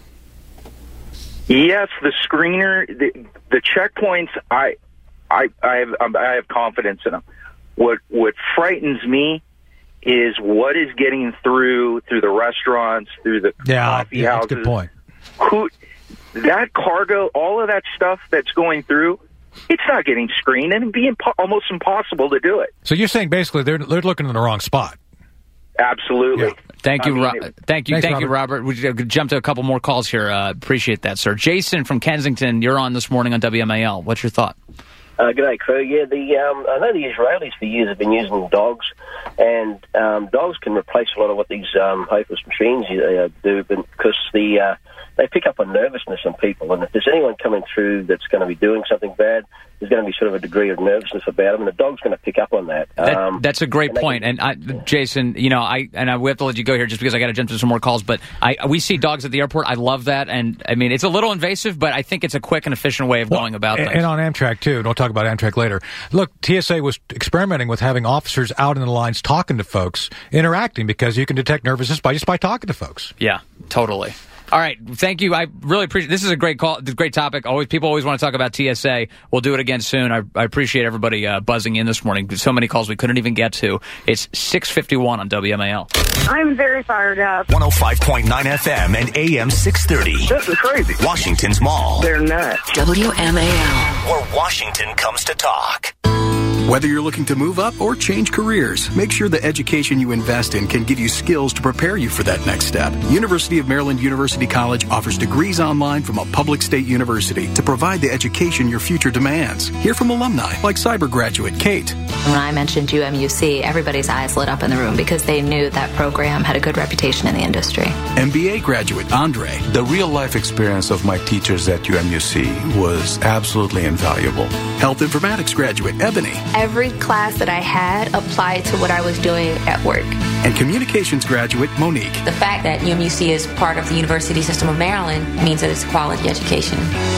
yes, the screener, the, the checkpoints, I, I, I have, I have confidence in them. What, what frightens me is what is getting through through the restaurants, through the yeah, coffee yeah, houses. That's a good point. Who, that cargo, all of that stuff that's going through, it's not getting screened, and it'd be impo- almost impossible to do it. So you're saying basically they're they're looking in the wrong spot. Absolutely. Yeah. Thank you, I mean, Ro- it- thank you, Thanks, thank you, Robert. We jump to a couple more calls here. Uh, appreciate that, sir. Jason from Kensington, you're on this morning on W M A L. What's your thought? Uh, good day, crew. Yeah, the um, I know the Israelis for years have been using dogs, and um, dogs can replace a lot of what these um, hopeless machines uh, do, because the uh, they pick up on nervousness on people, and if there's anyone coming through that's going to be doing something bad, there's going to be sort of a degree of nervousness about them, and the dog's going to pick up on that. That, Um, that's a great and they point. And I, Jason, you know, I and I we have to let you go here just because I got to jump to some more calls. But I we see dogs at the airport. I love that, and I mean it's a little invasive, but I think it's a quick and efficient way of going about and, things. and on Amtrak too. And we'll talk about Amtrak later. Look, T S A was experimenting with having officers out in the lines talking to folks, interacting, because you can detect nervousness by just by talking to folks. Yeah, totally. All right, thank you. I really appreciate this. Is a great call, great topic. Always, people always want to talk about T S A. We'll do it again soon. I, I appreciate everybody uh, buzzing in this morning. So many calls we couldn't even get to. It's six fifty-one on W M A L. I'm very fired up. one oh five point nine F M and A M six thirty. This is crazy. Washington's Mall. They're nuts. W M A L, where Washington comes to talk. Whether you're looking to move up or change careers, make sure the education you invest in can give you skills to prepare you for that next step. University of Maryland University College offers degrees online from a public state university to provide the education your future demands. Hear from alumni like cyber graduate Kate. When I mentioned U M U C, everybody's eyes lit up in the room because they knew that program had a good reputation in the industry. M B A graduate Andre. The real-life experience of my teachers at U M U C was absolutely invaluable. Health informatics graduate Ebony. Every class that I had applied to what I was doing at work. And communications graduate Monique. The fact that U M U C is part of the University System of Maryland means that it's a quality education.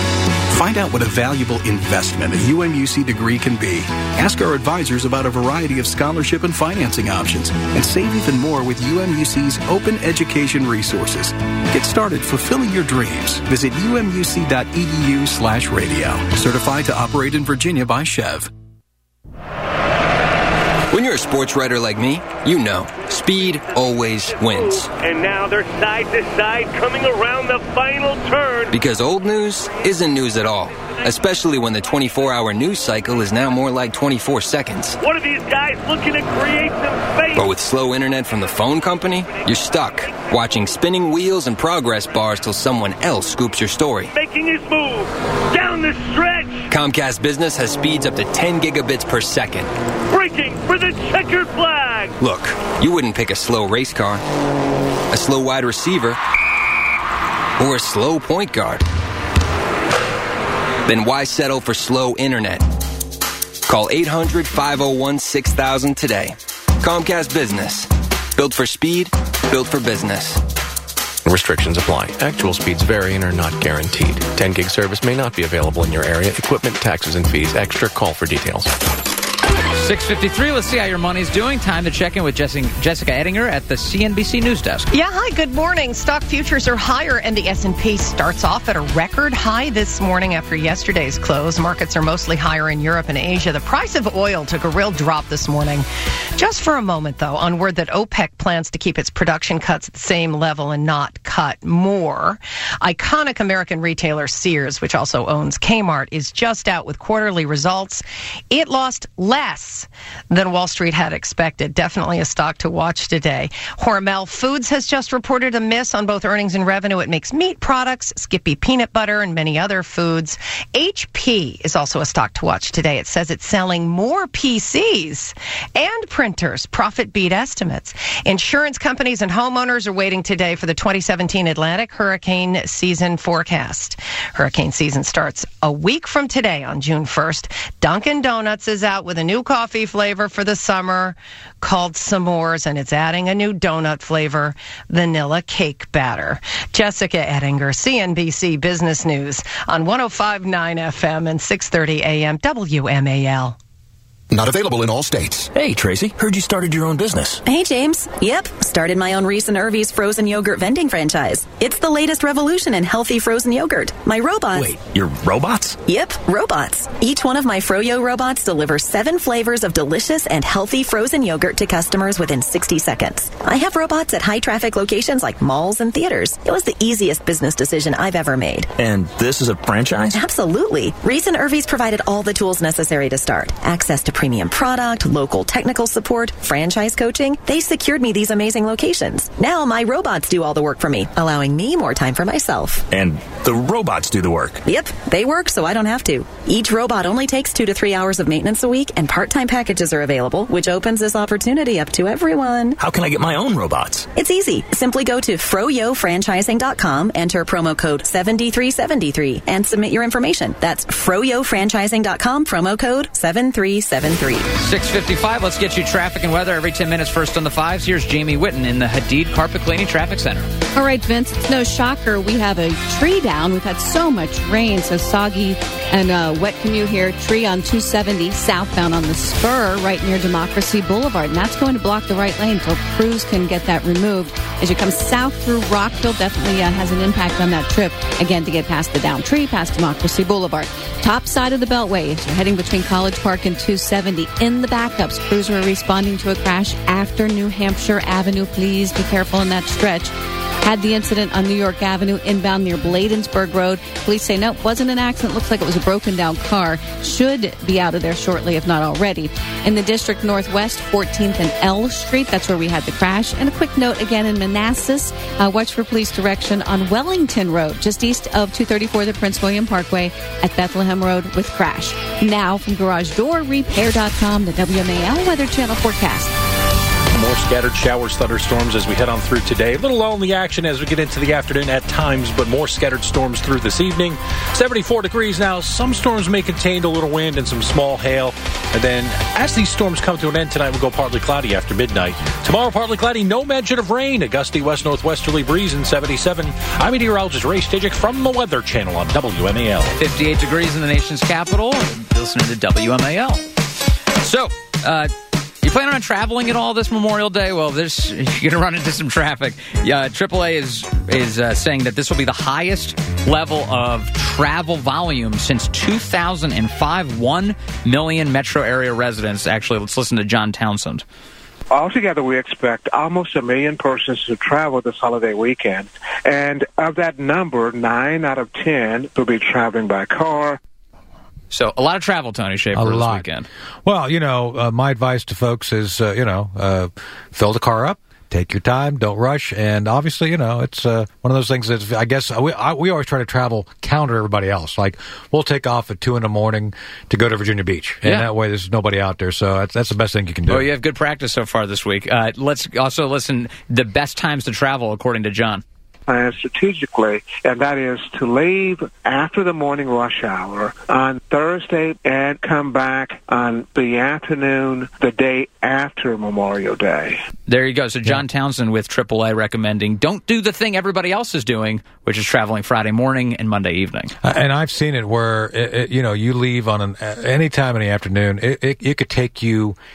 Find out what a valuable investment a U M U C degree can be. Ask our advisors about a variety of scholarship and financing options, and save even more with U M U C's open education resources. Get started fulfilling your dreams. Visit U M U C dot E D U slash radio. Certified to operate in Virginia by Chev. When you're a sports writer like me, you know, speed always wins. And now they're side to side coming around the final turn. Because old news isn't news at all, especially when the twenty-four hour news cycle is now more like twenty-four seconds. What are these guys looking to create some space? But with slow internet from the phone company, you're stuck watching spinning wheels and progress bars till someone else scoops your story. Making his move down the stretch. Comcast Business has speeds up to ten gigabits per second. Breaking for the checkered flag. Look, you wouldn't pick a slow race car, a slow wide receiver, or a slow point guard. Then why settle for slow internet? Call eight hundred, five oh one, six thousand today. Comcast Business. Built for speed, built for business. Restrictions apply. Actual speeds vary and are not guaranteed. ten gig service may not be available in your area. Equipment, taxes, and fees extra. Call for details. six fifty-three, let's see how your money's doing. Time to check in with Jessica Ettinger at the C N B C News Desk. Yeah, hi, good morning. Stock futures are higher, and the S and P starts off at a record high this morning after yesterday's close. Markets are mostly higher in Europe and Asia. The price of oil took a real drop this morning. Just for a moment, though, on word that OPEC plans to keep its production cuts at the same level and not cut more. Iconic American retailer Sears, which also owns Kmart, is just out with quarterly results. It lost less than Wall Street had expected. Definitely a stock to watch today. Hormel Foods has just reported a miss on both earnings and revenue. It makes meat products, Skippy peanut butter, and many other foods. H P is also a stock to watch today. It says it's selling more P Cs and printers. Profit beat estimates. Insurance companies and homeowners are waiting today for the twenty seventeen Atlantic hurricane season forecast. Hurricane season starts a week from today on June first. Dunkin' Donuts is out with a new coffee flavor for the summer called S'mores, and it's adding a new donut flavor, vanilla cake batter. Jessica Ettinger, C N B C Business News on one oh five point nine F M and six thirty A M W M A L. Not available in all states. Hey, Tracy, heard you started your own business. Hey, James. Yep, started my own Reese and Irvy's frozen yogurt vending franchise. It's the latest revolution in healthy frozen yogurt. My robots... Wait, your robots? Yep, robots. Each one of my Froyo robots delivers seven flavors of delicious and healthy frozen yogurt to customers within sixty seconds. I have robots at high-traffic locations like malls and theaters. It was the easiest business decision I've ever made. And this is a franchise? Absolutely. Reese and Irvy's provided all the tools necessary to start. Access to premium product, local technical support, franchise coaching. They secured me these amazing locations. Now my robots do all the work for me, allowing me more time for myself. And the robots do the work? Yep, they work so I don't have to. Each robot only takes two to three hours of maintenance a week, and part-time packages are available, which opens this opportunity up to everyone. How can I get my own robots? It's easy. Simply go to froyo franchising dot com, enter promo code seven three seven three, and submit your information. That's froyo franchising dot com, promo code seven three seven three. six fifty-five, let's get you traffic and weather every ten minutes. First on the fives, here's Jamie Whitten in the Hadid Carpet Cleaning Traffic Center. All right, Vince, it's no shocker. We have a tree down. We've had so much rain, so soggy and uh, wet commute here. Tree on two seventy southbound on the spur right near Democracy Boulevard, and that's going to block the right lane until crews can get that removed. As you come south through Rockville, definitely uh, has an impact on that trip. Again, to get past the down tree, past Democracy Boulevard. Top side of the Beltway, as you're heading between College Park and two seventy. In the backups, crews are responding to a crash after New Hampshire Avenue. Please be careful in that stretch. Had the incident on New York Avenue inbound near Bladensburg Road. Police say, nope, wasn't an accident. Looks like it was a broken down car. Should be out of there shortly, if not already. In the District Northwest, fourteenth and L Street, that's where we had the crash. And a quick note again in Manassas, uh, watch for police direction on Wellington Road, just east of two thirty-four, the Prince William Parkway at Bethlehem Road with crash. Now from Garage Door Repair dot com, the W M A L Weather Channel forecast. More scattered showers, thunderstorms as we head on through today. A little lull in the action as we get into the afternoon at times, but more scattered storms through this evening. seventy-four degrees now. Some storms may contain a little wind and some small hail. And then as these storms come to an end tonight, we'll go partly cloudy after midnight. Tomorrow, partly cloudy, no mention of rain. A gusty west-northwesterly breeze in seventy-seven. I'm meteorologist Ray Stijic from the Weather Channel on W M A L. fifty-eight degrees in the nation's capital. Listening to W M A L. So, uh... you planning on traveling at all this Memorial Day? Well, there's, you're going to run into some traffic. Yeah, triple A is is uh, saying that this will be the highest level of travel volume since two thousand five. One million metro area residents. Actually, let's listen to John Townsend. Altogether, we expect almost a million persons to travel this holiday weekend. And of that number, nine out of ten will be traveling by car. So a lot of travel, Tony Schaefer, a this lot. weekend. Well, you know, uh, my advice to folks is, uh, you know, uh, fill the car up, take your time, don't rush, and obviously, you know, it's uh, one of those things that I guess we, I, we always try to travel counter everybody else. Like, we'll take off at two in the morning to go to Virginia Beach, and yeah. that way there's nobody out there. So that's, that's the best thing you can do. Well, you have good practice so far this week. Uh, let's also listen the best times to travel, according to John. Plan strategically, and that is to leave after the morning rush hour on Thursday and come back on the afternoon the day after Memorial Day. There you go. So John yeah. Townsend with triple A recommending don't do the thing everybody else is doing, which is traveling Friday morning and Monday evening. Uh, and I've seen it where, it, it, you know, you leave on an, any time in the afternoon. It, it, it could take you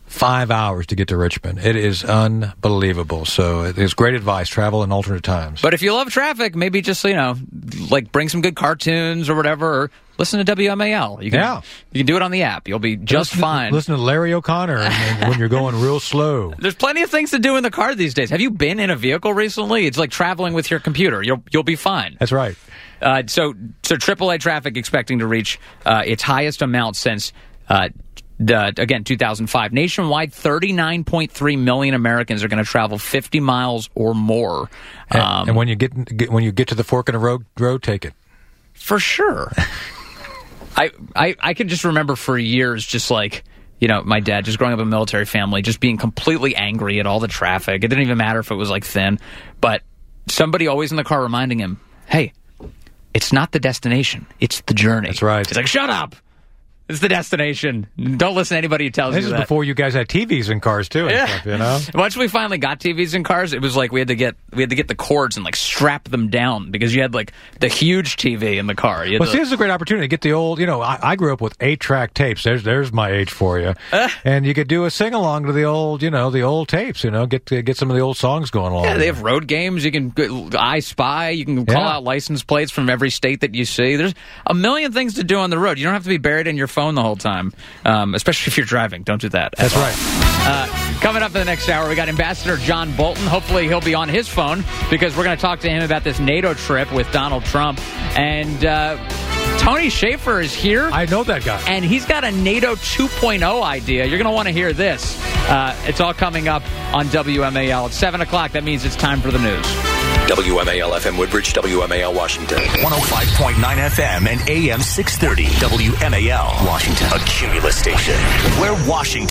five hours to get to Richmond. It is unbelievable. So it is great advice. Travel in alternate times. But if you love traffic, maybe just, you know, like bring some good cartoons or whatever, or listen to W M A L. You can, yeah. You can do it on the app. You'll be just listen fine. To, listen to Larry O'Connor when you're going real slow. There's plenty of things to do in the car these days. Have you been in a vehicle recently? It's like traveling with your computer. You'll you'll be fine. That's right. Uh, so so triple A traffic expecting to reach uh, its highest amount since, uh, the, again, two thousand five. Nationwide, thirty-nine point three million Americans are going to travel fifty miles or more. And, um, and when you get, get when you get to the fork in the road, road take it. For sure. I, I I can just remember for years just like, you know, my dad, just growing up in a military family, just being completely angry at all the traffic. It didn't even matter if it was like thin. But somebody always in the car reminding him, hey, it's not the destination, it's the journey. That's right. He's like, shut up. It's the destination. Don't listen to anybody who tells this you that. that. This is before you guys had T Vs in cars too, and yeah. stuff, you know. Once we finally got T Vs in cars, it was like we had to get we had to get the cords and like strap them down because you had like the huge T V in the car. You had well, the, see, this is a great opportunity to get the old. You know, I, I grew up with eight-track tapes. There's there's my age for you. Uh, and you could do a sing along to the old, you know, the old tapes. You know, get to, get some of the old songs going along. Yeah, they have road games. You can I Spy. You can call yeah. out license plates from every state that you see. There's a million things to do on the road. You don't have to be buried in your phone the whole time. Um, especially if you're driving. Don't do that. That's right. Uh, coming up in the next hour, we got Ambassador John Bolton. Hopefully he'll be on his phone because we're going to talk to him about this NATO trip with Donald Trump. And uh, Tony Schaefer is here. I know that guy. And he's got a NATO two point oh idea. You're going to want to hear this. Uh, it's all coming up on W M A L. It's seven o'clock. That means it's time for the news. W M A L F M Woodbridge, W M A L Washington. one oh five point nine F M and A M six thirty. W M A L Washington. A Cumulus station. Where Washington